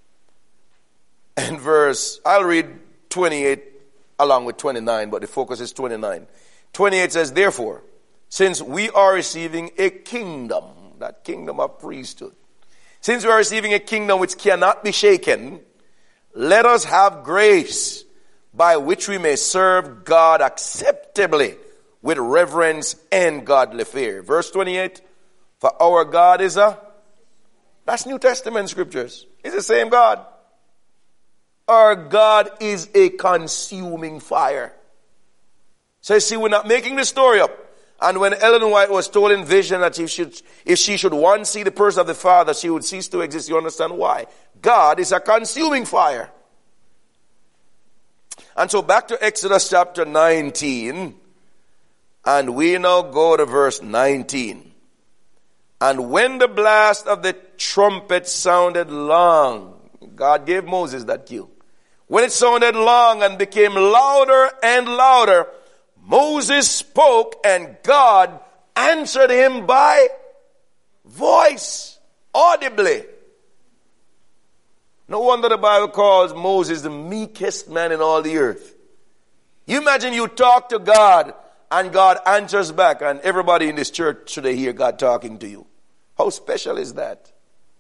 and verse, I'll read twenty-eight along with twenty-nine, but the focus is twenty-nine. twenty-eight says, therefore, since we are receiving a kingdom, that kingdom of priesthood, since we are receiving a kingdom which cannot be shaken, let us have grace by which we may serve God acceptably with reverence and godly fear. Verse twenty-eight, for our God is a, that's New Testament scriptures. It's the same God. Our God is a consuming fire. So you see, we're not making the story up. And when Ellen White was told in vision that if she should, if she should once see the person of the Father, she would cease to exist, you understand why. God is a consuming fire. And so back to Exodus chapter nineteen, and we now go to verse nineteen. And when the blast of the trumpet sounded long, God gave Moses that cue. When it sounded long and became louder and louder, Moses spoke and God answered him by voice, audibly. No wonder the Bible calls Moses the meekest man in all the earth. You imagine you talk to God and God answers back, and everybody in this church today hear God talking to you. How special is that?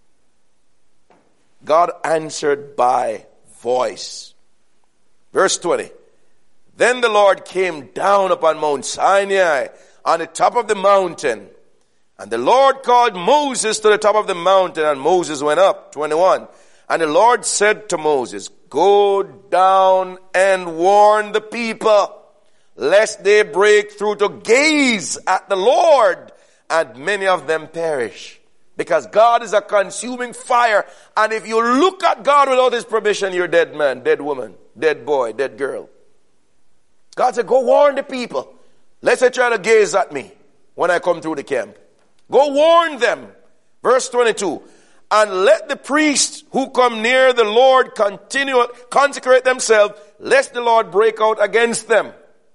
God answered by voice. Verse twenty. Then the Lord came down upon Mount Sinai on the top of the mountain. And the Lord called Moses to the top of the mountain, and Moses went up. twenty-one. And the Lord said to Moses, go down and warn the people, lest they break through to gaze at the Lord, and many of them perish. Because God is a consuming fire, and if you look at God without His permission, you're dead man, dead woman, dead boy, dead girl. God said, go warn the people, lest they try to gaze at me when I come through the camp. Go warn them. Verse twenty-two. And let the priests who come near the Lord continue, consecrate themselves, lest the Lord break out against them.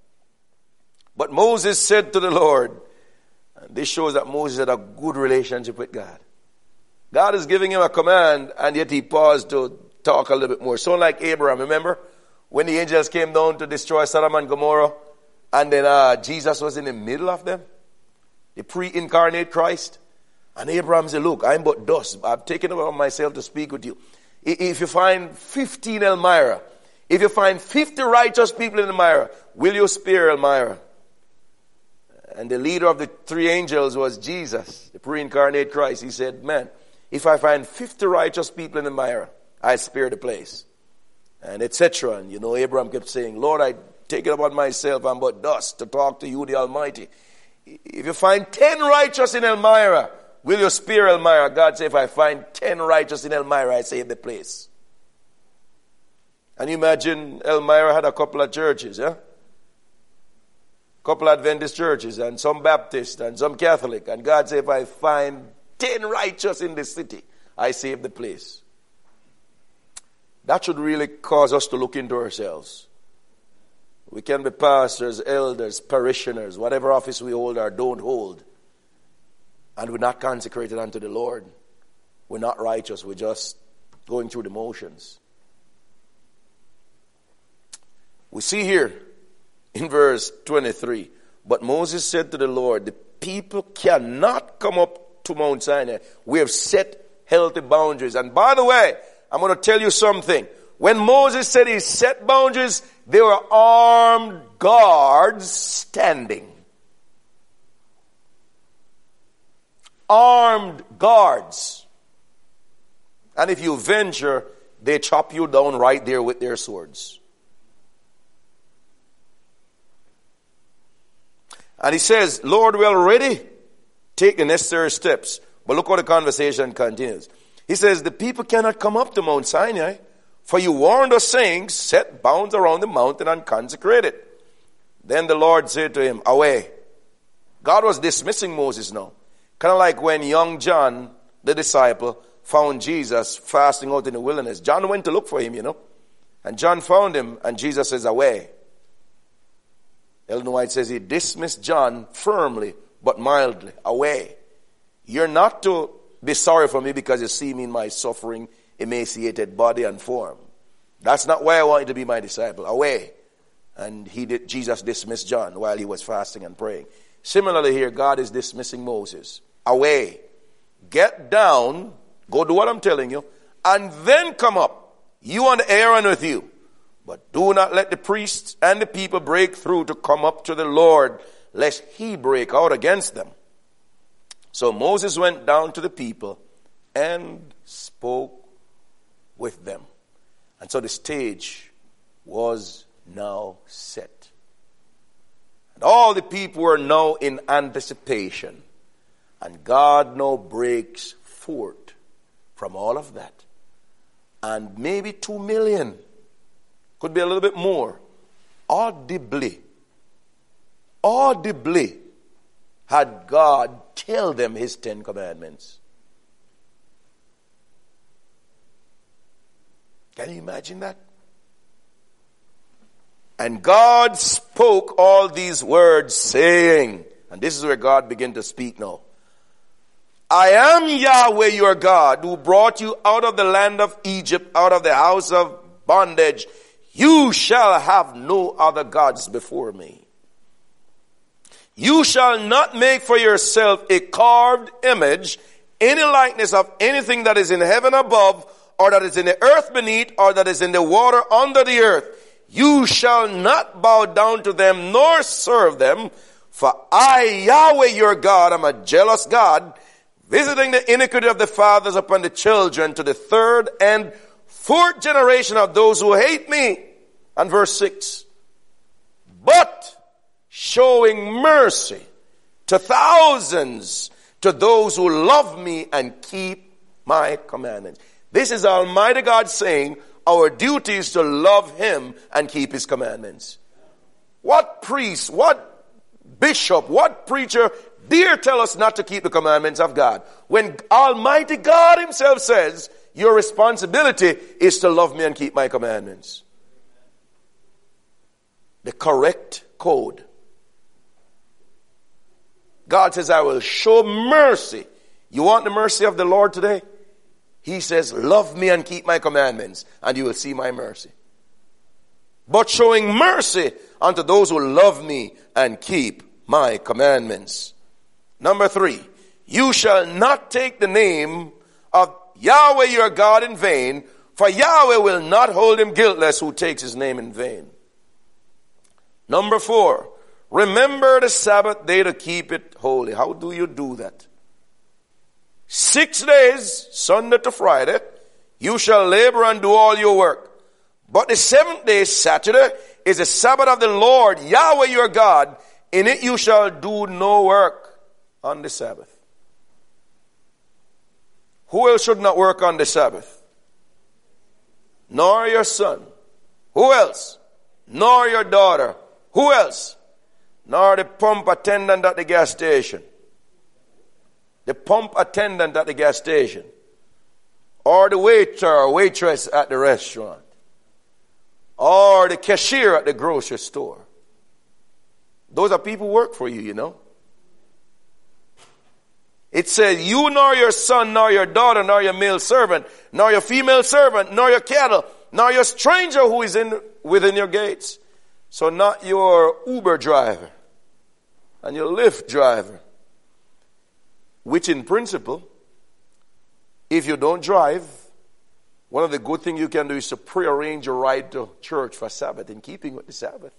But Moses said to the Lord, and this shows that Moses had a good relationship with God. God is giving him a command, and yet he paused to talk a little bit more. So like Abraham, remember? When the angels came down to destroy Sodom and Gomorrah, and then uh, Jesus was in the middle of them, the pre-incarnate Christ. And Abraham said, look, I'm but dust. I've taken it upon myself to speak with you. If you find fifteen Elmira, if you find fifty righteous people in Elmira, will you spare Elmira? And the leader of the three angels was Jesus, the pre-incarnate Christ. He said, man, if I find fifty righteous people in Elmira, I spare the place. And et cetera. And you know, Abraham kept saying, Lord, I take it upon myself. I'm but dust to talk to you, the Almighty. If you find ten righteous in Elmira, will you spare Elmira? God said, if I find ten righteous in Elmira, I save the place. And you imagine Elmira had a couple of churches, yeah? Couple of Adventist churches, and some Baptist, and some Catholic. And God said, if I find ten righteous in the city, I save the place. That should really cause us to look into ourselves. We can be pastors, elders, parishioners, whatever office we hold or don't hold, and we're not consecrated unto the Lord. We're not righteous. We're just going through the motions. We see here in verse twenty-three, but Moses said to the Lord, the people cannot come up to Mount Sinai. We have set healthy boundaries. And by the way, I'm going to tell you something. When Moses said he set boundaries, there were armed guards standing. Armed guards. And if you venture, they chop you down right there with their swords. And he says, Lord, we already take the necessary steps. But look how the conversation continues. He says, the people cannot come up to Mount Sinai, For you warned us, saying, set bounds around the mountain and consecrate it. Then the Lord said to him, away. God was dismissing Moses now. Kind of like when young John, the disciple, found Jesus fasting out in the wilderness. John went to look for him, you know. And John found him, and Jesus says, away. Ellen White says he dismissed John firmly, but mildly. Away. You're not to be sorry for me because you see me in my suffering, emaciated body and form. That's not why I want you to be my disciple. Away. And he did, Jesus dismissed John while he was fasting and praying. Similarly here, God is dismissing Moses. Away. Get down. Go do what I'm telling you. And then come up. You and Aaron with you. But do not let the priests and the people break through to come up to the Lord, lest he break out against them. So Moses went down to the people and spoke with them. And so the stage was now set. And all the people were now in anticipation. And God now breaks forth from all of that. And maybe two million, could be a little bit more, audibly, audibly had God tell them his Ten Commandments. Can you imagine that? And God spoke all these words, saying, and this is where God began to speak now. I am Yahweh your God, who brought you out of the land of Egypt, out of the house of bondage. You shall have no other gods before me. You shall not make for yourself a carved image, any likeness of anything that is in heaven above, or that is in the earth beneath, or that is in the water under the earth. You shall not bow down to them, nor serve them, for I, Yahweh your God, am a jealous God, visiting the iniquity of the fathers upon the children to the third and fourth generation of those who hate me. And verse six. But showing mercy to thousands, to those who love me and keep my commandments. This is Almighty God saying our duty is to love him and keep his commandments. What priest, what bishop, what preacher dare tell us not to keep the commandments of God? When Almighty God himself says, your responsibility is to love me and keep my commandments. The correct code. God says, I will show mercy. You want the mercy of the Lord today? He says, love me and keep my commandments, and you will see my mercy. But showing mercy unto those who love me and keep my commandments. Number three, you shall not take the name of Yahweh your God in vain, for Yahweh will not hold him guiltless who takes his name in vain. Number four, remember the Sabbath day to keep it holy. How do you do that? Six days, Sunday to Friday, you shall labor and do all your work. But the seventh day, Saturday, is the Sabbath of the Lord, Yahweh your God. In it you shall do no work on the Sabbath. Who else should not work on the Sabbath? Nor your son. Who else? Nor your daughter. Who else? Nor the pump attendant at the gas station. The pump attendant at the gas station. Or the waiter or waitress at the restaurant. Or the cashier at the grocery store. Those are people who work for you, you know. It says, you nor your son, nor your daughter, nor your male servant, nor your female servant, nor your cattle, nor your stranger who is in within your gates. So not your Uber driver and your Lyft driver. Which in principle, if you don't drive, one of the good things you can do is to prearrange a ride to church for Sabbath in keeping with the Sabbath.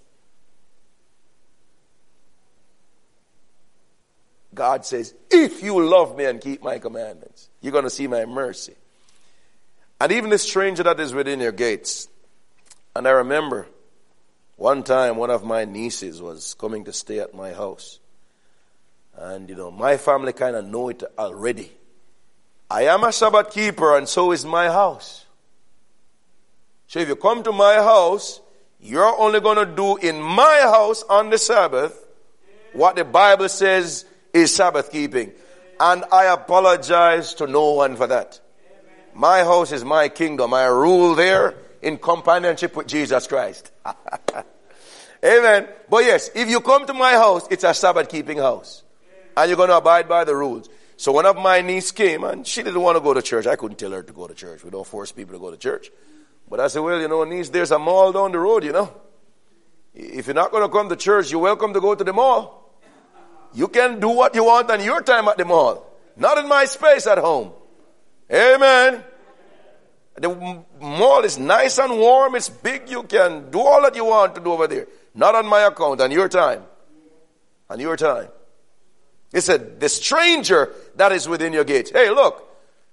God says, if you love me and keep my commandments, you're going to see my mercy. And even the stranger that is within your gates. And I remember one time one of my nieces was coming to stay at my house. And, you know, my family kind of know it already. I am a Sabbath keeper and so is my house. So if you come to my house, you're only going to do in my house on the Sabbath what the Bible says is Sabbath keeping. And I apologize to no one for that. My house is my kingdom. I rule there in companionship with Jesus Christ. Amen. But yes, if you come to my house, it's a Sabbath keeping house. And you're going to abide by the rules. So one of my niece came and she didn't want to go to church. I couldn't tell her to go to church. We don't force people to go to church. But I said, well, you know, niece, there's a mall down the road, you know. If you're not going to come to church, you're welcome to go to the mall. You can do what you want on your time at the mall. Not in my space at home. Amen. The mall is nice and warm. It's big. You can do all that you want to do over there. Not on my account, on your time. On your time. He said, the stranger that is within your gates. Hey, look.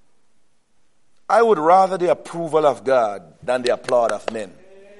I would rather the approval of God than the applaud of men.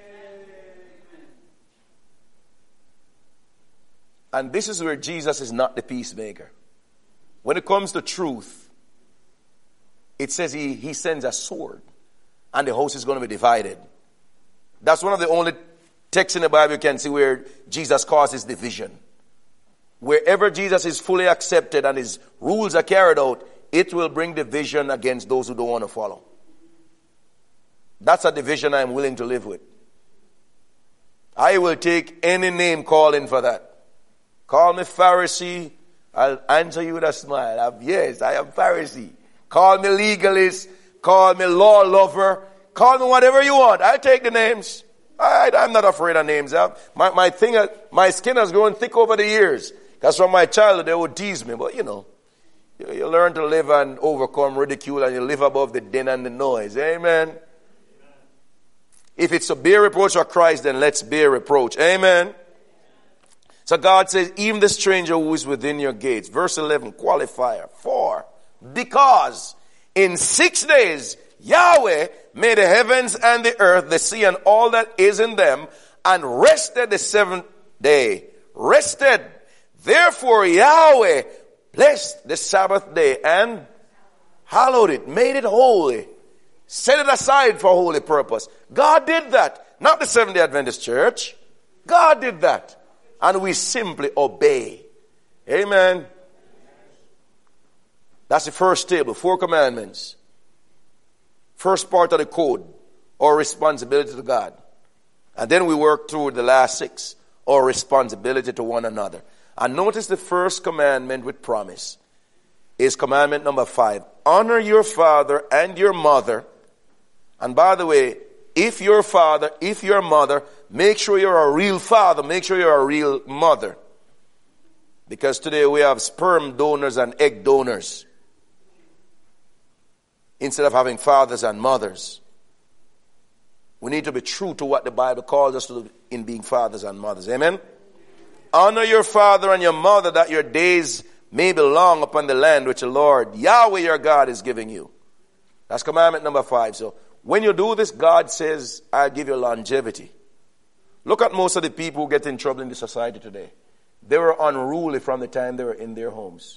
And this is where Jesus is not the peacemaker. When it comes to truth, it says he, he sends a sword and the house is going to be divided. That's one of the only texts in the Bible you can see where Jesus causes division. Wherever Jesus is fully accepted and his rules are carried out, it will bring division against those who don't want to follow. That's a division I'm willing to live with. I will take any name calling for that. Call me Pharisee, I'll answer you with a smile. I'm, yes, I am Pharisee. Call me legalist, call me law lover, call me whatever you want. I'll take the names. I, I'm not afraid of names. My, my, thing, my skin has grown thick over the years. Because from my childhood they would tease me. But you know, you, you learn to live and overcome ridicule and you live above the din and the noise. Amen. Amen. If it's to bear reproach for Christ, then let's bear reproach. Amen. So God says, even the stranger who is within your gates. Verse eleven, qualifier. For, because in six days Yahweh made the heavens and the earth, the sea and all that is in them, and rested the seventh day. Rested. Therefore Yahweh blessed the Sabbath day and hallowed it, made it holy, set it aside for holy purpose. God did that. Not the Seventh-day Adventist Church. God did that. And we simply obey. Amen. That's the first table, four commandments. First part of the code, or responsibility to God. And then we work through the last six, or responsibility to one another. And notice the first commandment with promise is commandment number five. Honor your father and your mother. And by the way, if your father, if your mother, make sure you're a real father, make sure you're a real mother. Because today we have sperm donors and egg donors, instead of having fathers and mothers. We need to be true to what the Bible calls us to do in being fathers and mothers. Amen? Honor your father and your mother, that your days may be long upon the land which the Lord, Yahweh your God, is giving you. That's commandment number five. So when you do this, God says, I'll give you longevity. Look at most of the people who get in trouble in the society today. They were unruly from the time they were in their homes.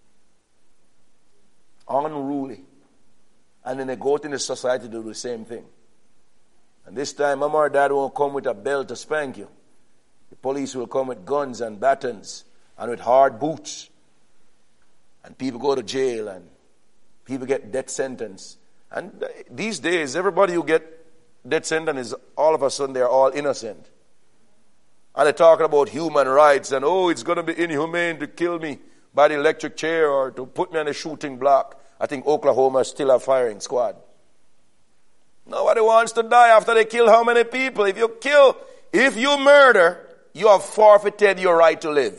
Unruly. And then they go out in the society to do the same thing. And this time, mama or dad won't come with a belt to spank you. The police will come with guns and batons and with hard boots. And people go to jail and people get death sentence. And these days, everybody who get death sentence is all of a sudden they're all innocent. And they're talking about human rights and, oh, it's going to be inhumane to kill me by the electric chair or to put me on a shooting block. I think Oklahoma is still a firing squad. Nobody wants to die after they kill how many people? If you kill, if you murder, you have forfeited your right to live.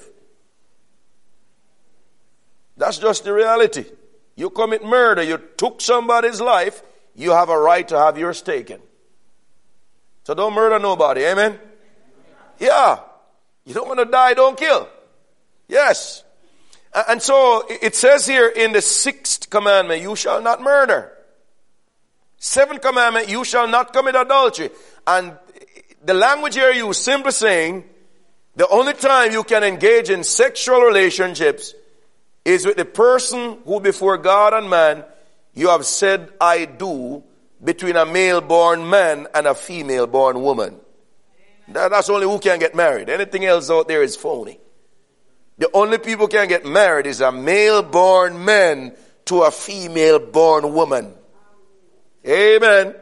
That's just the reality. You commit murder, you took somebody's life, you have a right to have yours taken. So don't murder nobody, amen? Yeah. You don't want to die, don't kill. Yes. And so it says here in the sixth commandment, you shall not murder. Seventh commandment, you shall not commit adultery. And the language here used simply saying, the only time you can engage in sexual relationships is with the person who before God and man you have said I do between a male-born man and a female-born woman. That, that's only who can get married. Anything else out there is phony. The only people who can get married is a male-born man to a female-born woman. Amen.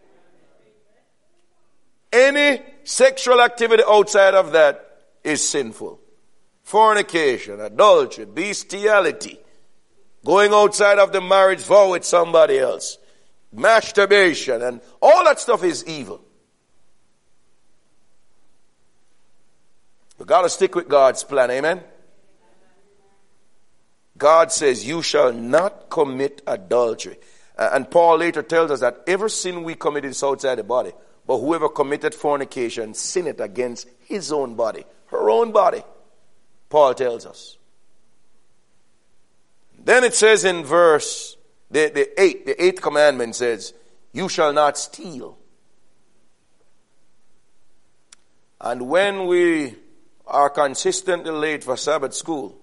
Any sexual activity outside of that is sinful. Fornication, adultery, bestiality, going outside of the marriage vow with somebody else, masturbation, and all that stuff is evil. We've got to stick with God's plan, amen? God says, you shall not commit adultery. And Paul later tells us that every sin we commit is outside the body. But whoever committed fornication sinned against his own body, her own body, Paul tells us. Then it says in verse, the, the, eight, the eighth commandment says, you shall not steal. And when we are consistently late for Sabbath school,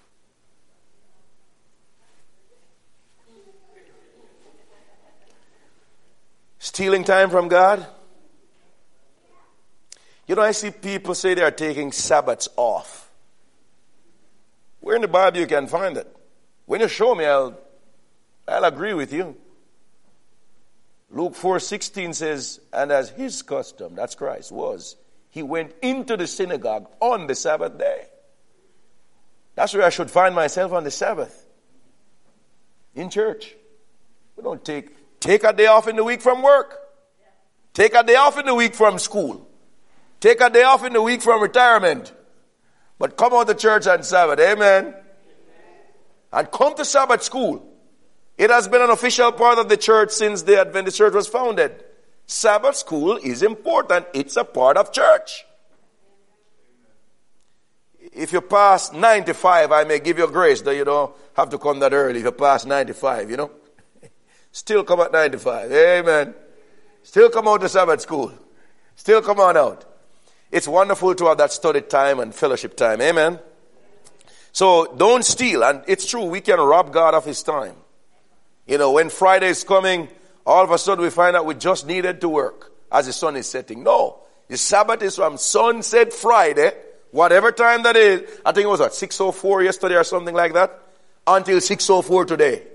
stealing time from God. You know, I see people say they are taking Sabbaths off. Where in the Bible you can find it? When you show me, I'll, I'll agree with you. Luke four sixteen says, and as his custom, that's Christ, was, he went into the synagogue on the Sabbath day. That's where I should find myself on the Sabbath. In church. We don't take Take a day off in the week from work. Take a day off in the week from school. Take a day off in the week from retirement. But come out to church on Sabbath. Amen. Amen. And come to Sabbath school. It has been an official part of the church since the Adventist church was founded. Sabbath school is important. It's a part of church. If you pass ninety-five, I may give you grace that you don't have to come that early if you pass ninety-five, you know. Still come at ninety-five. Amen. Still come out to Sabbath school. Still come on out. It's wonderful to have that study time and fellowship time. Amen. So don't steal. And it's true, we can rob God of his time. You know, when Friday is coming, all of a sudden we find out we just needed to work as the sun is setting. No. The Sabbath is from sunset Friday, whatever time that is. I think it was at six oh four yesterday or something like that, until six oh four today.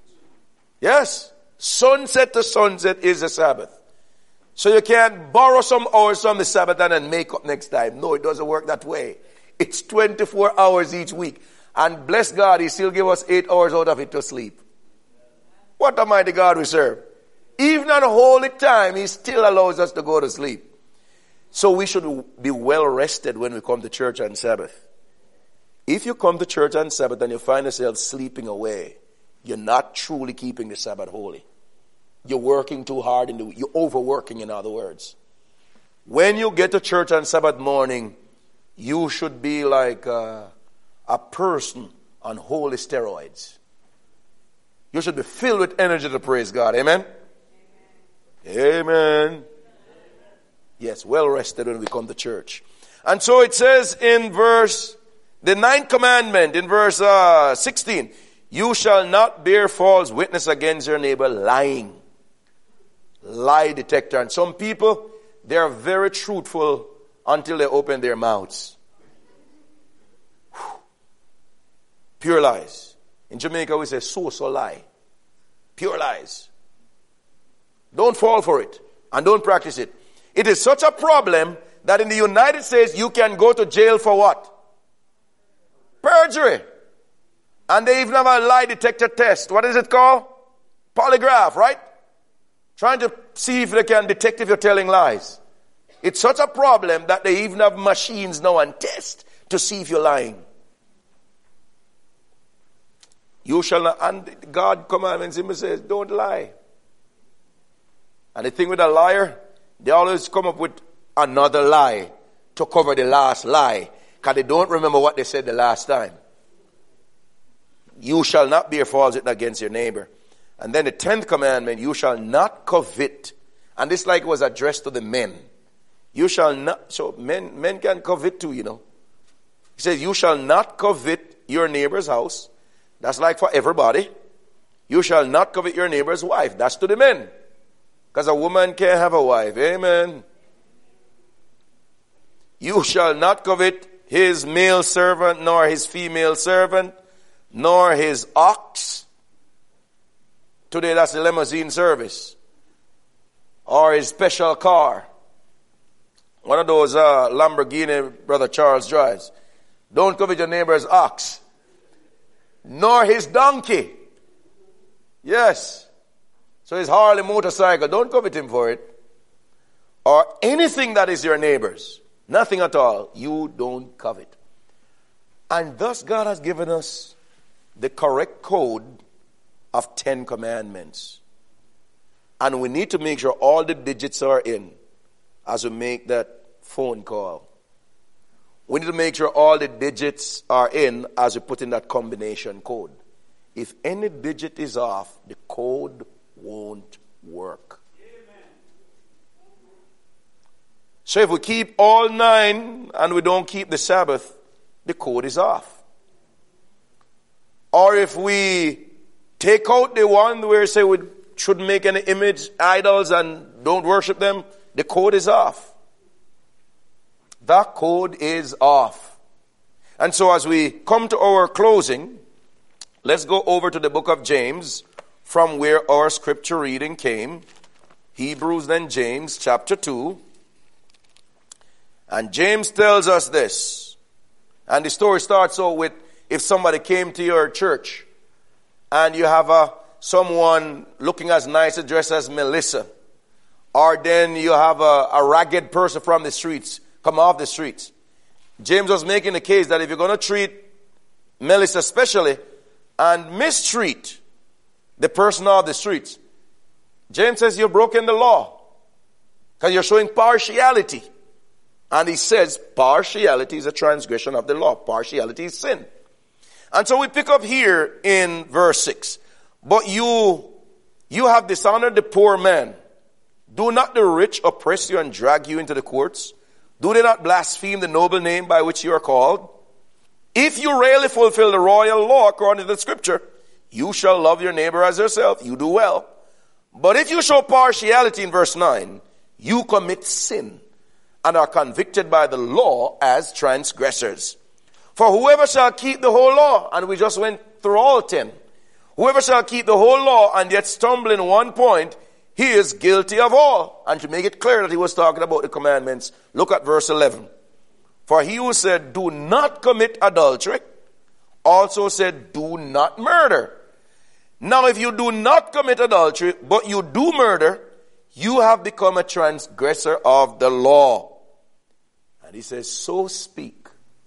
Yes. Sunset to sunset is the Sabbath. So you can't borrow some hours from the Sabbath and then make up next time. No, it doesn't work that way. It's twenty-four hours each week. And bless God, he still give us eight hours out of it to sleep. What a mighty God we serve. Even on holy time, he still allows us to go to sleep. So we should be well rested when we come to church on Sabbath. If you come to church on Sabbath and you find yourself sleeping away, you're not truly keeping the Sabbath holy. You're working too hard. In the, you're overworking, in other words. When you get to church on Sabbath morning, you should be like a, a person on holy steroids. You should be filled with energy to praise God. Amen? Amen. Amen. Yes, well rested when we come to church. And so it says in verse, the ninth commandment, in verse uh, sixteen, you shall not bear false witness against your neighbor, lying. Lie detector. And some people, they are very truthful until they open their mouths. Whew. Pure lies. In Jamaica we say, so, so lie. Pure lies. Don't fall for it. And don't practice it. It is such a problem that in the United States you can go to jail for what? Perjury. And they even have a lie detector test. What is it called? Polygraph, right? Trying to see if they can detect if you're telling lies. It's such a problem that they even have machines now and test to see if you're lying. You shall not, and God commandments him and says, don't lie. And the thing with a liar, they always come up with another lie to cover the last lie, because they don't remember what they said the last time. You shall not bear false witness against your neighbor. And then the tenth commandment, you shall not covet. And this like was addressed to the men. You shall not, so men, men can covet too, you know. He says, you shall not covet your neighbor's house. That's like for everybody. You shall not covet your neighbor's wife. That's to the men. Because a woman can't have a wife. Amen. You shall not covet his male servant, nor his female servant, nor his ox. Today that's the limousine service. Or his special car. One of those uh, Lamborghini Brother Charles drives. Don't covet your neighbor's ox. Nor his donkey. Yes. So his Harley motorcycle, don't covet him for it. Or anything that is your neighbor's. Nothing at all. You don't covet. And thus God has given us the correct code of Ten Commandments. And we need to make sure all the digits are in as we make that phone call. We need to make sure all the digits are in as we put in that combination code. If any digit is off, the code won't work. Amen. So if we keep all nine and we don't keep the Sabbath, the code is off. Or if we take out the one where we say we shouldn't make any image idols and don't worship them, the code is off. That code is off. And so as we come to our closing, let's go over to the book of James, from where our scripture reading came. Hebrews, then James, chapter two. And James tells us this. And the story starts out with, if somebody came to your church and you have a someone looking as nice a dress as Melissa, or then you have a, a ragged person from the streets, come off the streets. James was making the case that if you're going to treat Melissa especially and mistreat the person off the streets, James says you're broken the law because you're showing partiality. And he says partiality is a transgression of the law. Partiality is sin. And so we pick up here in verse six. But you, you have dishonored the poor man. Do not the rich oppress you and drag you into the courts? Do they not blaspheme the noble name by which you are called? If you really fulfill the royal law according to the scripture, you shall love your neighbor as yourself. You do well. But if you show partiality in verse nine, you commit sin and are convicted by the law as transgressors. For whoever shall keep the whole law, and we just went through all ten, whoever shall keep the whole law and yet stumble in one point, he is guilty of all. And to make it clear that he was talking about the commandments, look at verse eleven. For he who said, do not commit adultery, also said, do not murder. Now if you do not commit adultery, but you do murder, you have become a transgressor of the law. And he says, so speak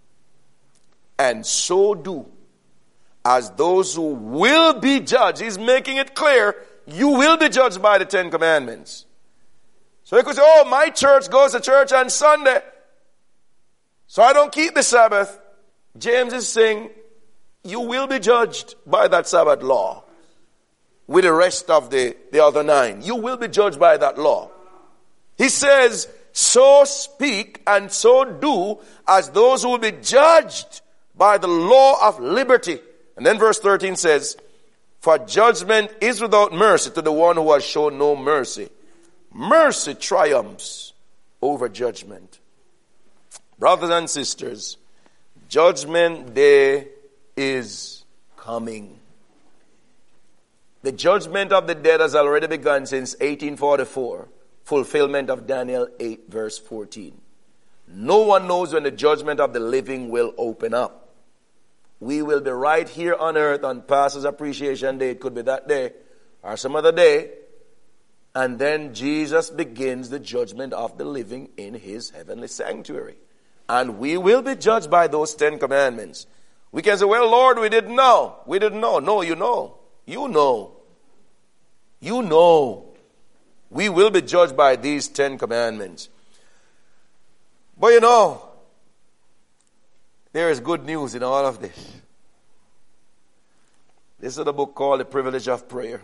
and so do as those who will be judged. He's making it clear, you will be judged by the Ten Commandments. So you could say, oh, my church goes to church on Sunday, so I don't keep the Sabbath. James is saying, you will be judged by that Sabbath law with the rest of the, the other nine. You will be judged by that law. He says, so speak and so do as those who will be judged by the law of liberty. And then verse thirteen says, for judgment is without mercy to the one who has shown no mercy. Mercy triumphs over judgment. Brothers and sisters, judgment day is coming. The judgment of the dead has already begun since eighteen forty-four. Fulfillment of Daniel eight verse fourteen. No one knows when the judgment of the living will open up. We will be right here on earth on Pastor's Appreciation Day. It could be that day or some other day. And then Jesus begins the judgment of the living in his heavenly sanctuary. And we will be judged by those Ten Commandments. We can say, well, Lord, we didn't know. We didn't know. No, you know. You know. You know. We will be judged by these Ten Commandments. But you know, there is good news in all of this. This is a book called The Privilege of Prayer.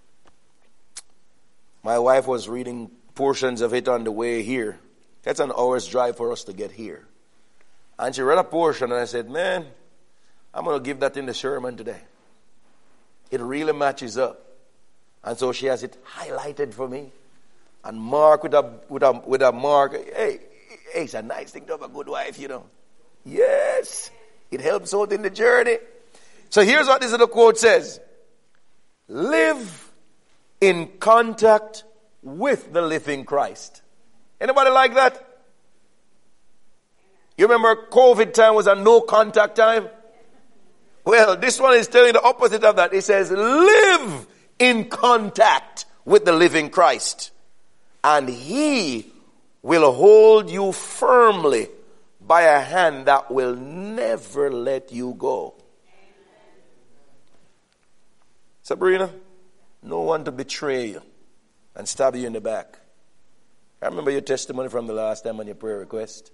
My wife was reading portions of it on the way here. That's an hour's drive for us to get here. And she read a portion and I said, man, I'm going to give that in the sermon today. It really matches up. And so she has it highlighted for me. And Mark with a with a with a mark. Hey, hey, it's a nice thing to have a good wife, you know. Yes, it helps out in the journey. So here's what this little quote says: live in contact with the living Christ. Anybody like that? You remember COVID time was a no contact time? Well, this one is telling the opposite of that. It says live in contact with the living Christ, and he will hold you firmly by a hand that will never let you go. Sabrina, no one to betray you and stab you in the back. I remember your testimony from the last time on your prayer request.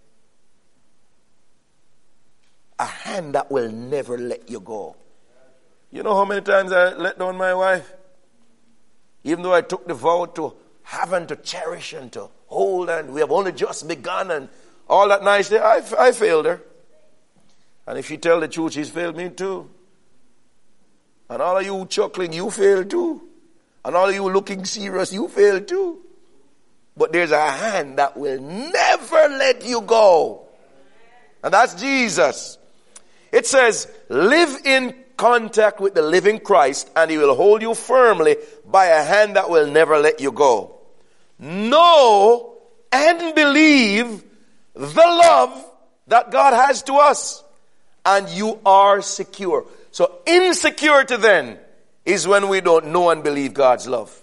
A hand that will never let you go. You know how many times I let down my wife? Even though I took the vow to have and to cherish and to hold, and we have only just begun and all that nice day, I, I failed her. And if she tell the truth, she's failed me too. And all of you chuckling, you failed too. And all of you looking serious, you failed too. But there's a hand that will never let you go. And that's Jesus. It says, live in contact with the living Christ, and he will hold you firmly by a hand that will never let you go. Know and believe the love that God has to us, and you are secure. So insecurity then is when we don't know and believe God's love.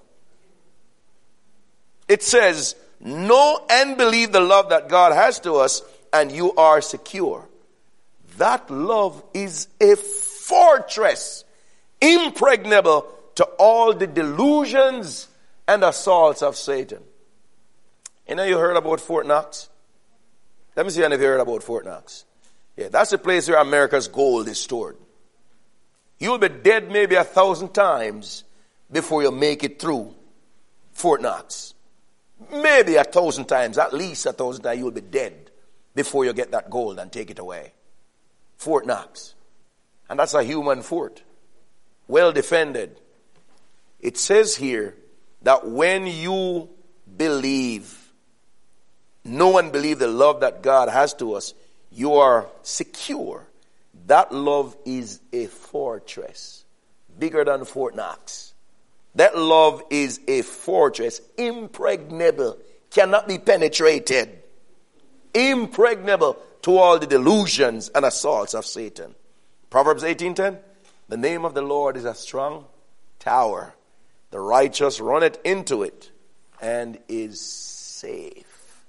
It says, know and believe the love that God has to us, and you are secure. That love is a fortress, impregnable to all the delusions and assaults of Satan. You know, you heard about Fort Knox? Let me see if you heard about Fort Knox. Yeah, that's the place where America's gold is stored. You'll be dead maybe a thousand times before you make it through Fort Knox. Maybe a thousand times, at least a thousand times, you'll be dead before you get that gold and take it away. Fort Knox. And that's a human fort. Well defended. It says here that when you believe, know and believe the love that God has to us, you are secure. That love is a fortress, bigger than Fort Knox. That love is a fortress, impregnable, cannot be penetrated, impregnable to all the delusions and assaults of Satan. Proverbs eighteen ten, the name of the Lord is a strong tower. The righteous runneth into it and is safe.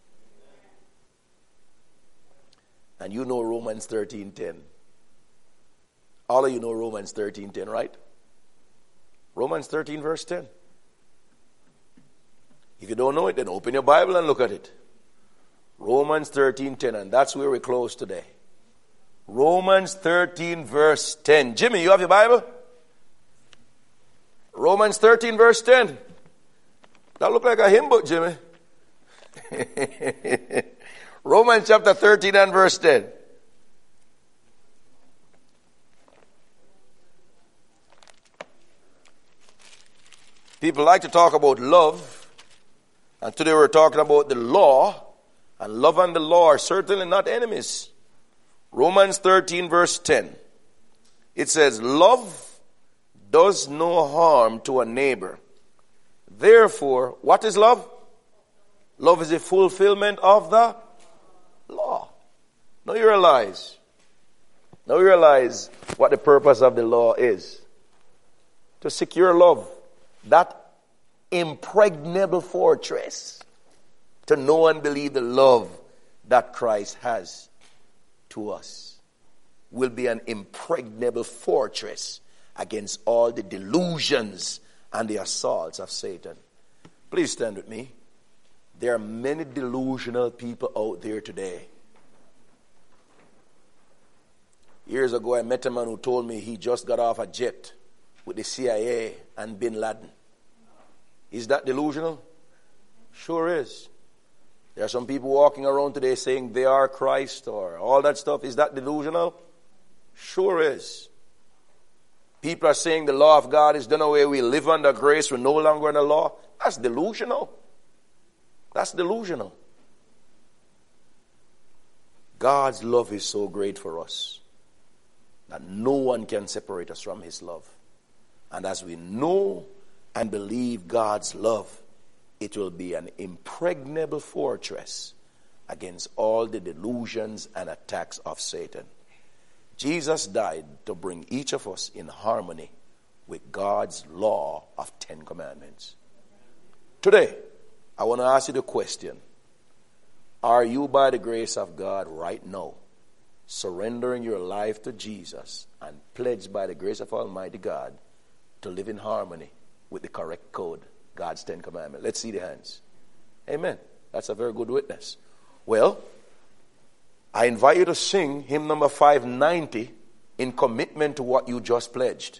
And you know Romans thirteen ten. All of you know Romans thirteen ten, right? Romans thirteen verse ten. If you don't know it, then open your Bible and look at it. Romans thirteen ten, and that's where we close today. Romans thirteen verse ten. Jimmy, you have your Bible? Romans thirteen verse ten. That look like a hymn book, Jimmy. Romans chapter thirteen and verse ten. People like to talk about love, and today we're talking about the law, and love and the law are certainly not enemies. Romans thirteen verse ten. It says, love does no harm to a neighbor. Therefore, what is love? Love is a fulfillment of the law. Now you realize, now you realize what the purpose of the law is. To secure love. That impregnable fortress. To know and believe the love that Christ has to us will be an impregnable fortress against all the delusions and the assaults of Satan. Please stand with me. There are many delusional people out there today. Years ago, I met a man who told me he just got off a jet with the C I A and Bin Laden. Is that delusional? Sure is. There are some people walking around today saying they are Christ or all that stuff. Is that delusional? Sure is. People are saying the law of God is done away. We live under grace. We're no longer under law. That's delusional. That's delusional. God's love is so great for us that no one can separate us from his love. And as we know and believe God's love, it will be an impregnable fortress against all the delusions and attacks of Satan. Jesus died to bring each of us in harmony with God's law of Ten Commandments. Today, I want to ask you the question: are you, by the grace of God right now, surrendering your life to Jesus and pledged by the grace of Almighty God to live in harmony with the correct code, God's Ten Commandments? Let's see the hands. Amen. That's a very good witness. Well, I invite you to sing hymn number five ninety in commitment to what you just pledged.